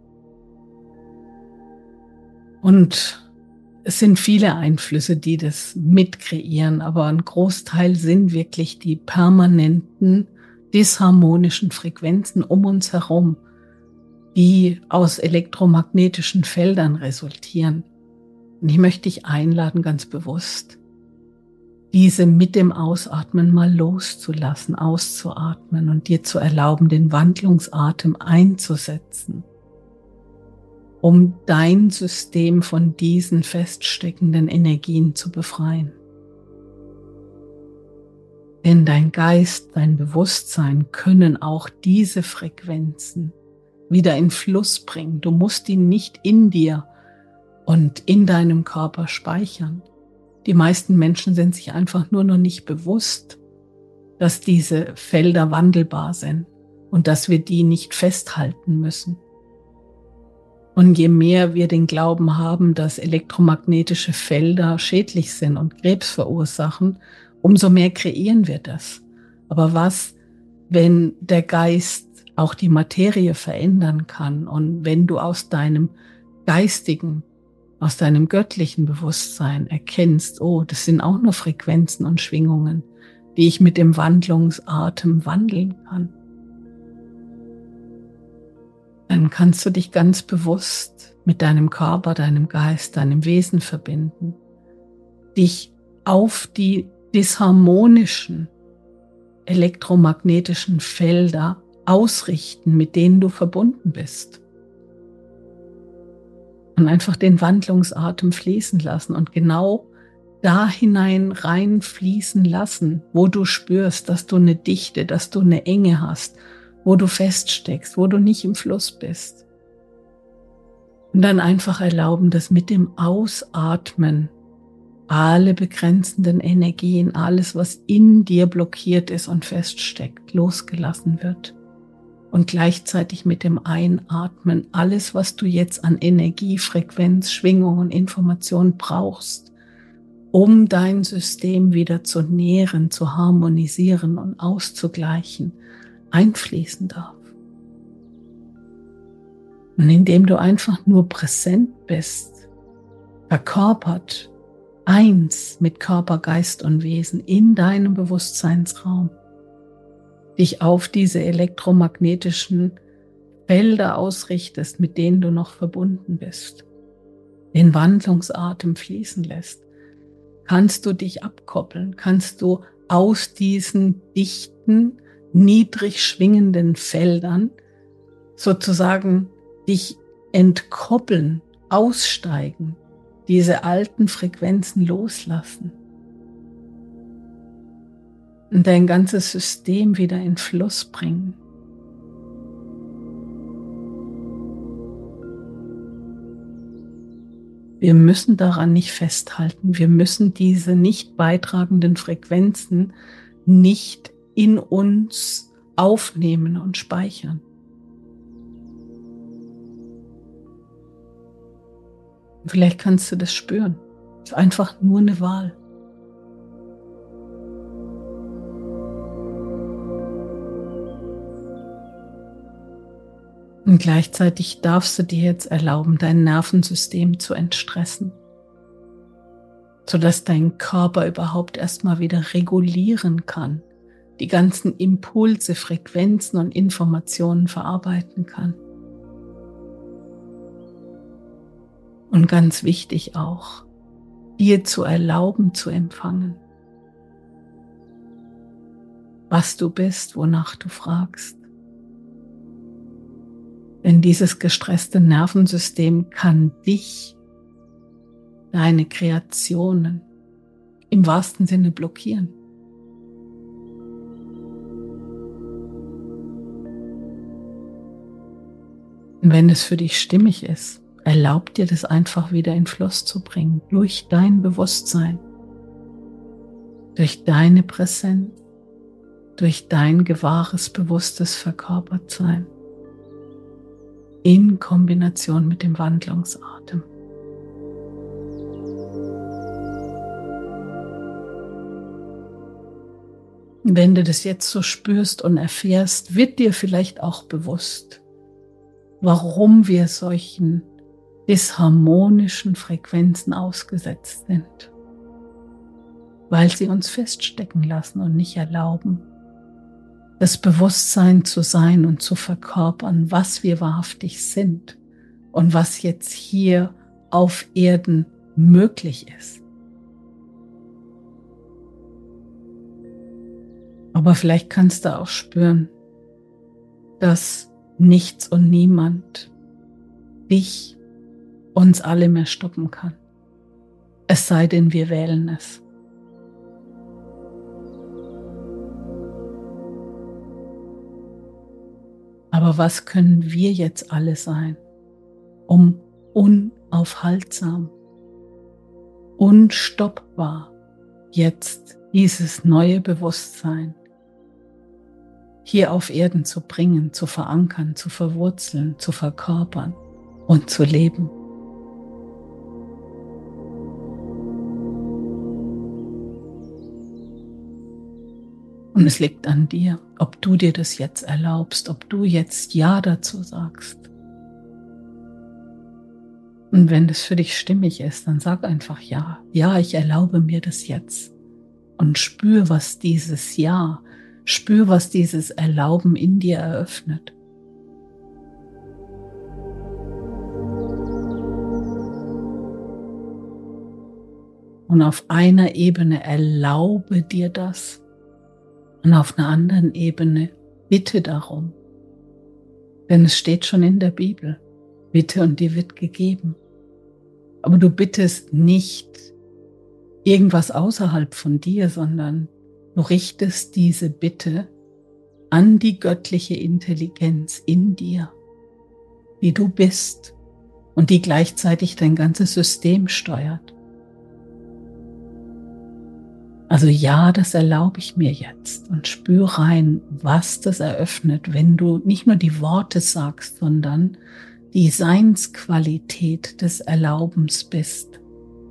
Und es sind viele Einflüsse, die das mitkreieren, aber ein Großteil sind wirklich die permanenten disharmonischen Frequenzen um uns herum, die aus elektromagnetischen Feldern resultieren. Und ich möchte dich einladen, ganz bewusst, diese mit dem Ausatmen mal loszulassen, auszuatmen und dir zu erlauben, den Wandlungsatem einzusetzen, um dein System von diesen feststeckenden Energien zu befreien. Denn dein Geist, dein Bewusstsein können auch diese Frequenzen wieder in Fluss bringen. Du musst die nicht in dir und in deinem Körper speichern. Die meisten Menschen sind sich einfach nur noch nicht bewusst, dass diese Felder wandelbar sind und dass wir die nicht festhalten müssen. Und je mehr wir den Glauben haben, dass elektromagnetische Felder schädlich sind und Krebs verursachen, umso mehr kreieren wir das. Aber was, wenn der Geist auch die Materie verändern kann und wenn du aus deinem geistigen, aus deinem göttlichen Bewusstsein erkennst, oh, das sind auch nur Frequenzen und Schwingungen, die ich mit dem Wandlungsatem wandeln kann. Dann kannst du dich ganz bewusst mit deinem Körper, deinem Geist, deinem Wesen verbinden, dich auf die disharmonischen elektromagnetischen Felder ausrichten, mit denen du verbunden bist. Und einfach den Wandlungsatem fließen lassen und genau da hinein reinfließen lassen, wo du spürst, dass du eine Dichte, dass du eine Enge hast, wo du feststeckst, wo du nicht im Fluss bist. Und dann einfach erlauben, dass mit dem Ausatmen alle begrenzenden Energien, alles, was in dir blockiert ist und feststeckt, losgelassen wird. Und gleichzeitig mit dem Einatmen alles, was du jetzt an Energie, Frequenz, Schwingung und Information brauchst, um dein System wieder zu nähren, zu harmonisieren und auszugleichen, einfließen darf. Und indem du einfach nur präsent bist, verkörpert, eins mit Körper, Geist und Wesen in deinem Bewusstseinsraum, dich auf diese elektromagnetischen Felder ausrichtest, mit denen du noch verbunden bist, den Wandlungsatem fließen lässt, kannst du dich abkoppeln, kannst du aus diesen dichten, niedrig schwingenden Feldern sozusagen dich entkoppeln, aussteigen, diese alten Frequenzen loslassen und dein ganzes System wieder in Fluss bringen. Wir müssen daran nicht festhalten. Wir müssen diese nicht beitragenden Frequenzen nicht in uns aufnehmen und speichern. Vielleicht kannst du das spüren. Es ist einfach nur eine Wahl. Und gleichzeitig darfst du dir jetzt erlauben, dein Nervensystem zu entstressen, sodass dein Körper überhaupt erstmal wieder regulieren kann, die ganzen Impulse, Frequenzen und Informationen verarbeiten kann. Und ganz wichtig auch, dir zu erlauben zu empfangen, was du bist, wonach du fragst. Denn dieses gestresste Nervensystem kann dich, deine Kreationen im wahrsten Sinne blockieren. Und wenn es für dich stimmig ist, erlaub dir das einfach wieder in Fluss zu bringen, durch dein Bewusstsein, durch deine Präsenz, durch dein gewahres, bewusstes Verkörpertsein, in Kombination mit dem Wandlungsatem. Wenn du das jetzt so spürst und erfährst, wird dir vielleicht auch bewusst, warum wir solchen disharmonischen Frequenzen ausgesetzt sind, weil sie uns feststecken lassen und nicht erlauben, das Bewusstsein zu sein und zu verkörpern, was wir wahrhaftig sind und was jetzt hier auf Erden möglich ist. Aber vielleicht kannst du auch spüren, dass nichts und niemand dich, uns alle mehr stoppen kann. Es sei denn, wir wählen es. Aber was können wir jetzt alle sein, um unaufhaltsam, unstoppbar jetzt dieses neue Bewusstsein hier auf Erden zu bringen, zu verankern, zu verwurzeln, zu verkörpern und zu leben? Und es liegt an dir, ob du dir das jetzt erlaubst, ob du jetzt Ja dazu sagst. Und wenn das für dich stimmig ist, dann sag einfach Ja. Ja, ich erlaube mir das jetzt. Und spür, was dieses Ja, spür, was dieses Erlauben in dir eröffnet. Und auf einer Ebene erlaube dir das. Und auf einer anderen Ebene bitte darum. Denn es steht schon in der Bibel, bitte und dir wird gegeben. Aber du bittest nicht irgendwas außerhalb von dir, sondern du richtest diese Bitte an die göttliche Intelligenz in dir, die du bist und die gleichzeitig dein ganzes System steuert. Also ja, das erlaube ich mir jetzt und spür rein, was das eröffnet, wenn du nicht nur die Worte sagst, sondern die Seinsqualität des Erlaubens bist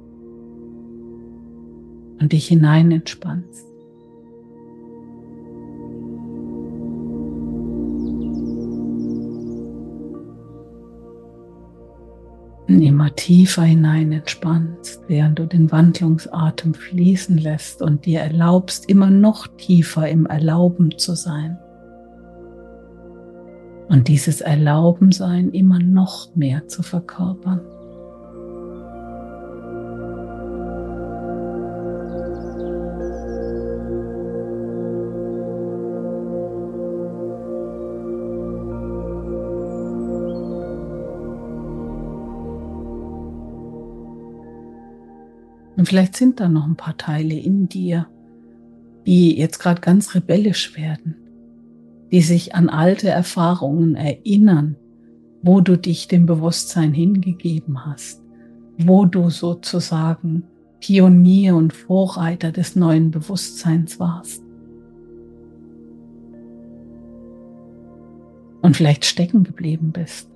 und dich hinein entspannst. Und immer tiefer hinein entspannst, während du den Wandlungsatem fließen lässt und dir erlaubst, immer noch tiefer im Erlauben zu sein. Und dieses Erlaubensein immer noch mehr zu verkörpern. Und vielleicht sind da noch ein paar Teile in dir, die jetzt gerade ganz rebellisch werden, die sich an alte Erfahrungen erinnern, wo du dich dem Bewusstsein hingegeben hast, wo du sozusagen Pionier und Vorreiter des neuen Bewusstseins warst. Und vielleicht stecken geblieben bist.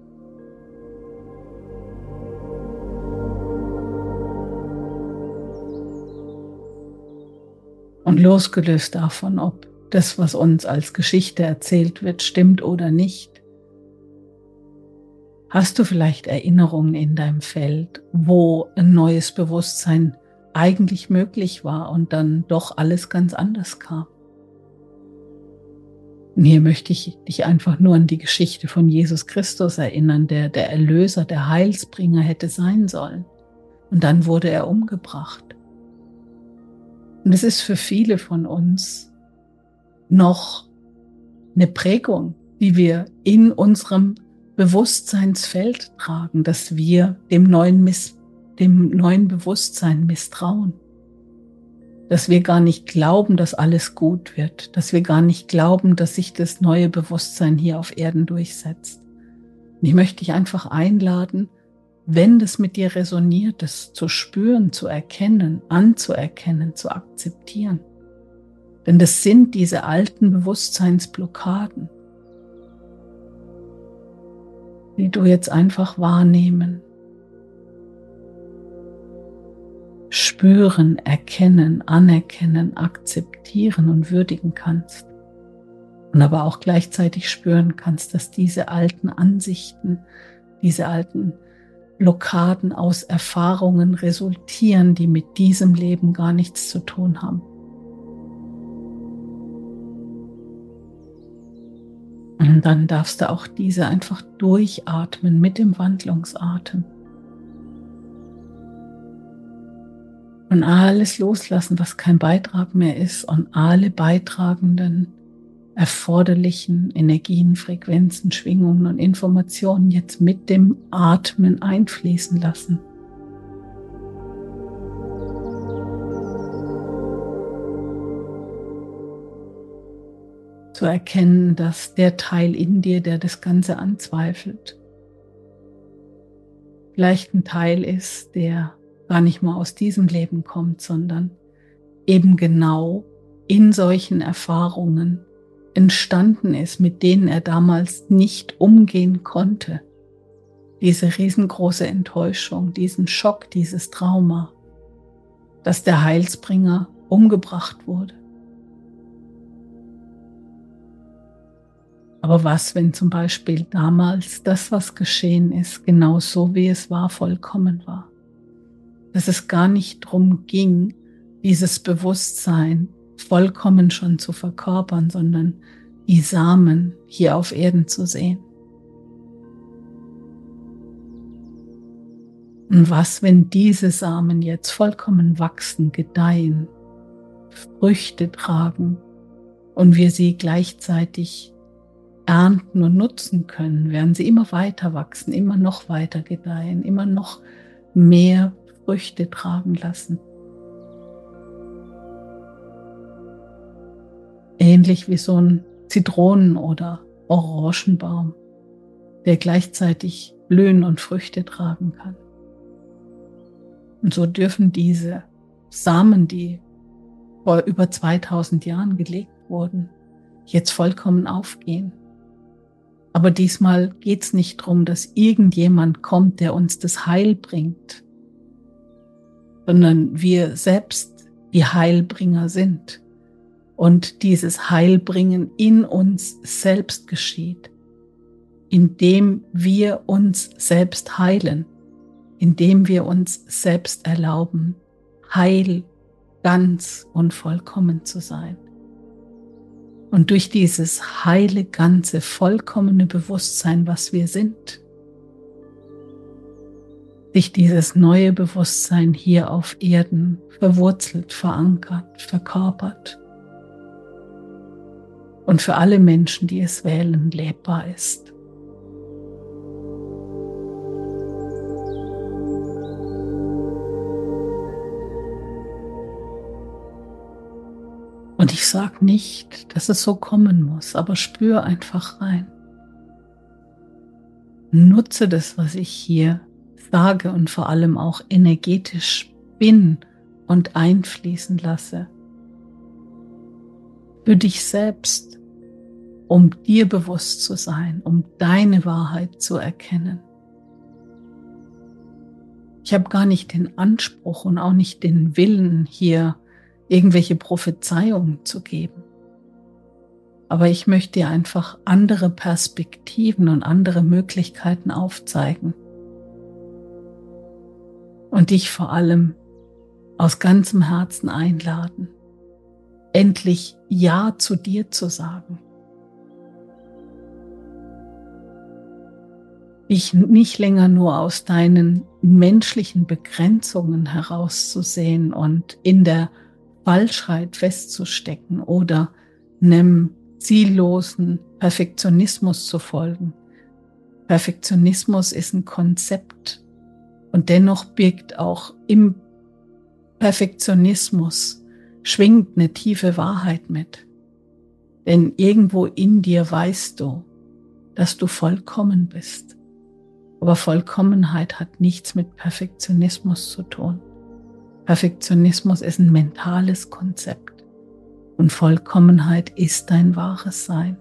Und losgelöst davon, ob das, was uns als Geschichte erzählt wird, stimmt oder nicht, hast du vielleicht Erinnerungen in deinem Feld, wo ein neues Bewusstsein eigentlich möglich war und dann doch alles ganz anders kam. Und hier möchte ich dich einfach nur an die Geschichte von Jesus Christus erinnern, der der Erlöser, der Heilsbringer hätte sein sollen. Und dann wurde er umgebracht. Und es ist für viele von uns noch eine Prägung, die wir in unserem Bewusstseinsfeld tragen, dass wir dem neuen Bewusstsein misstrauen. Dass wir gar nicht glauben, dass alles gut wird. Dass wir gar nicht glauben, dass sich das neue Bewusstsein hier auf Erden durchsetzt. Und ich möchte dich einfach einladen, wenn das mit dir resoniert, das zu spüren, zu erkennen, anzuerkennen, zu akzeptieren. Denn das sind diese alten Bewusstseinsblockaden, die du jetzt einfach wahrnehmen, spüren, erkennen, anerkennen, akzeptieren und würdigen kannst. Und aber auch gleichzeitig spüren kannst, dass diese alten Ansichten, diese alten Blockaden aus Erfahrungen resultieren, die mit diesem Leben gar nichts zu tun haben. Und dann darfst du auch diese einfach durchatmen mit dem Wandlungsatem. Und alles loslassen, was kein Beitrag mehr ist, und alle beitragenden, erforderlichen Energien, Frequenzen, Schwingungen und Informationen jetzt mit dem Atmen einfließen lassen. Zu erkennen, dass der Teil in dir, der das Ganze anzweifelt, vielleicht ein Teil ist, der gar nicht mal aus diesem Leben kommt, sondern eben genau in solchen Erfahrungen entstanden ist, mit denen er damals nicht umgehen konnte. Diese riesengroße Enttäuschung, diesen Schock, dieses Trauma, dass der Heilsbringer umgebracht wurde. Aber was, wenn zum Beispiel damals das, was geschehen ist, genau so wie es war, vollkommen war? Dass es gar nicht darum ging, dieses Bewusstsein vollkommen schon zu verkörpern, sondern die Samen hier auf Erden zu sehen. Und was, wenn diese Samen jetzt vollkommen wachsen, gedeihen, Früchte tragen und wir sie gleichzeitig ernten und nutzen können, werden sie immer weiter wachsen, immer noch weiter gedeihen, immer noch mehr Früchte tragen lassen. Ähnlich wie so ein Zitronen- oder Orangenbaum, der gleichzeitig blühen und Früchte tragen kann. Und so dürfen diese Samen, die vor über 2000 Jahren gelegt wurden, jetzt vollkommen aufgehen. Aber diesmal geht es nicht darum, dass irgendjemand kommt, der uns das Heil bringt, sondern wir selbst die Heilbringer sind. Und dieses Heilbringen in uns selbst geschieht, indem wir uns selbst heilen, indem wir uns selbst erlauben, heil, ganz und vollkommen zu sein. Und durch dieses heile, ganze, vollkommene Bewusstsein, was wir sind, sich dieses neue Bewusstsein hier auf Erden verwurzelt, verankert, verkörpert und für alle Menschen, die es wählen, lebbar ist. Und ich sage nicht, dass es so kommen muss, aber spür einfach rein. Nutze das, was ich hier sage und vor allem auch energetisch bin und einfließen lasse. Für dich selbst, um dir bewusst zu sein, um deine Wahrheit zu erkennen. Ich habe gar nicht den Anspruch und auch nicht den Willen, hier irgendwelche Prophezeiungen zu geben. Aber ich möchte dir einfach andere Perspektiven und andere Möglichkeiten aufzeigen. Und dich vor allem aus ganzem Herzen einladen, endlich Ja zu dir zu sagen. Dich nicht länger nur aus deinen menschlichen Begrenzungen herauszusehen und in der Falschheit festzustecken oder einem ziellosen Perfektionismus zu folgen. Perfektionismus ist ein Konzept und dennoch birgt auch im Perfektionismus schwingt eine tiefe Wahrheit mit. Denn irgendwo in dir weißt du, dass du vollkommen bist. Aber Vollkommenheit hat nichts mit Perfektionismus zu tun. Perfektionismus ist ein mentales Konzept und Vollkommenheit ist dein wahres Sein.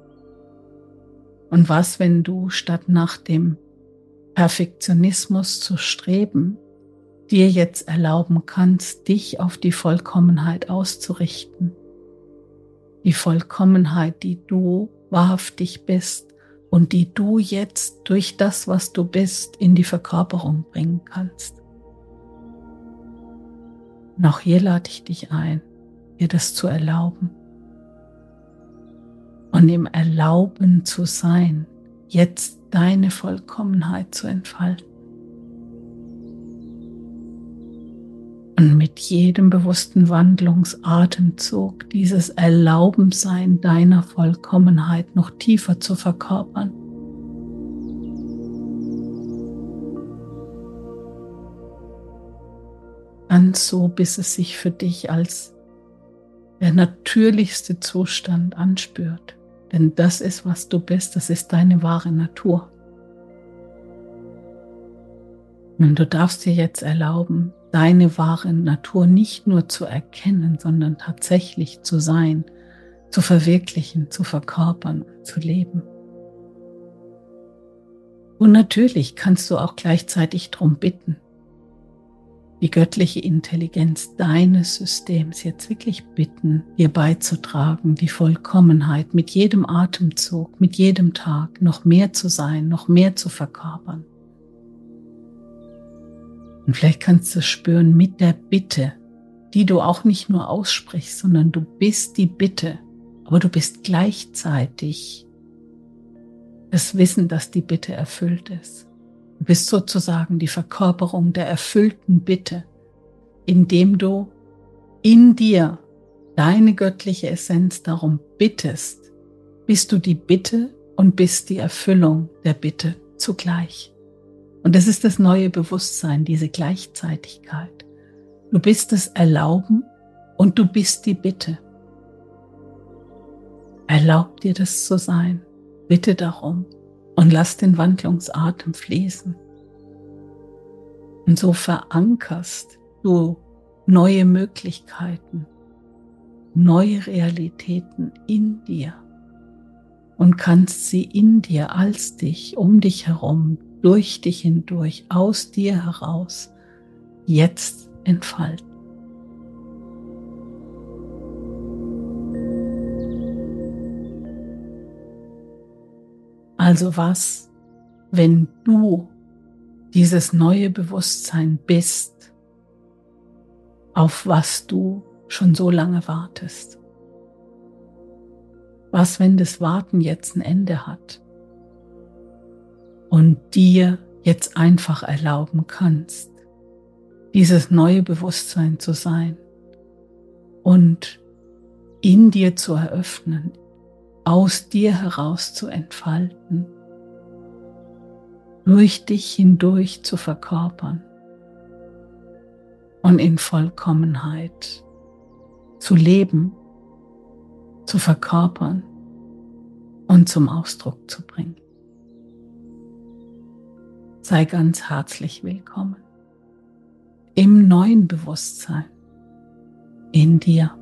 Und was, wenn du statt nach dem Perfektionismus zu streben, dir jetzt erlauben kannst, dich auf die Vollkommenheit auszurichten. Die Vollkommenheit, die du wahrhaftig bist und die du jetzt durch das, was du bist, in die Verkörperung bringen kannst. Und auch hier lade ich dich ein, dir das zu erlauben. Und im Erlauben zu sein, jetzt deine Vollkommenheit zu entfalten. Und mit jedem bewussten Wandlungsatemzug dieses Erlaubensein deiner Vollkommenheit noch tiefer zu verkörpern. Ganz so, bis es sich für dich als der natürlichste Zustand anspürt. Denn das ist, was du bist, das ist deine wahre Natur. Und du darfst dir jetzt erlauben, deine wahre Natur nicht nur zu erkennen, sondern tatsächlich zu sein, zu verwirklichen, zu verkörpern und zu leben. Und natürlich kannst du auch gleichzeitig darum bitten, die göttliche Intelligenz deines Systems jetzt wirklich bitten, dir beizutragen, die Vollkommenheit mit jedem Atemzug, mit jedem Tag noch mehr zu sein, noch mehr zu verkörpern. Und vielleicht kannst du es spüren mit der Bitte, die du auch nicht nur aussprichst, sondern du bist die Bitte, aber du bist gleichzeitig das Wissen, dass die Bitte erfüllt ist. Du bist sozusagen die Verkörperung der erfüllten Bitte, indem du in dir deine göttliche Essenz darum bittest, bist du die Bitte und bist die Erfüllung der Bitte zugleich. Und das ist das neue Bewusstsein, diese Gleichzeitigkeit. Du bist das Erlauben und du bist die Bitte. Erlaub dir das zu sein, bitte darum und lass den Wandlungsatem fließen. Und so verankerst du neue Möglichkeiten, neue Realitäten in dir und kannst sie in dir als dich, um dich herum, durch dich hindurch, aus dir heraus, jetzt entfalten. Also was, wenn du dieses neue Bewusstsein bist, auf was du schon so lange wartest? Was, wenn das Warten jetzt ein Ende hat und dir jetzt einfach erlauben kannst, dieses neue Bewusstsein zu sein und in dir zu eröffnen, aus dir heraus zu entfalten, durch dich hindurch zu verkörpern und in Vollkommenheit zu leben, zu verkörpern und zum Ausdruck zu bringen. Sei ganz herzlich willkommen im neuen Bewusstsein in dir.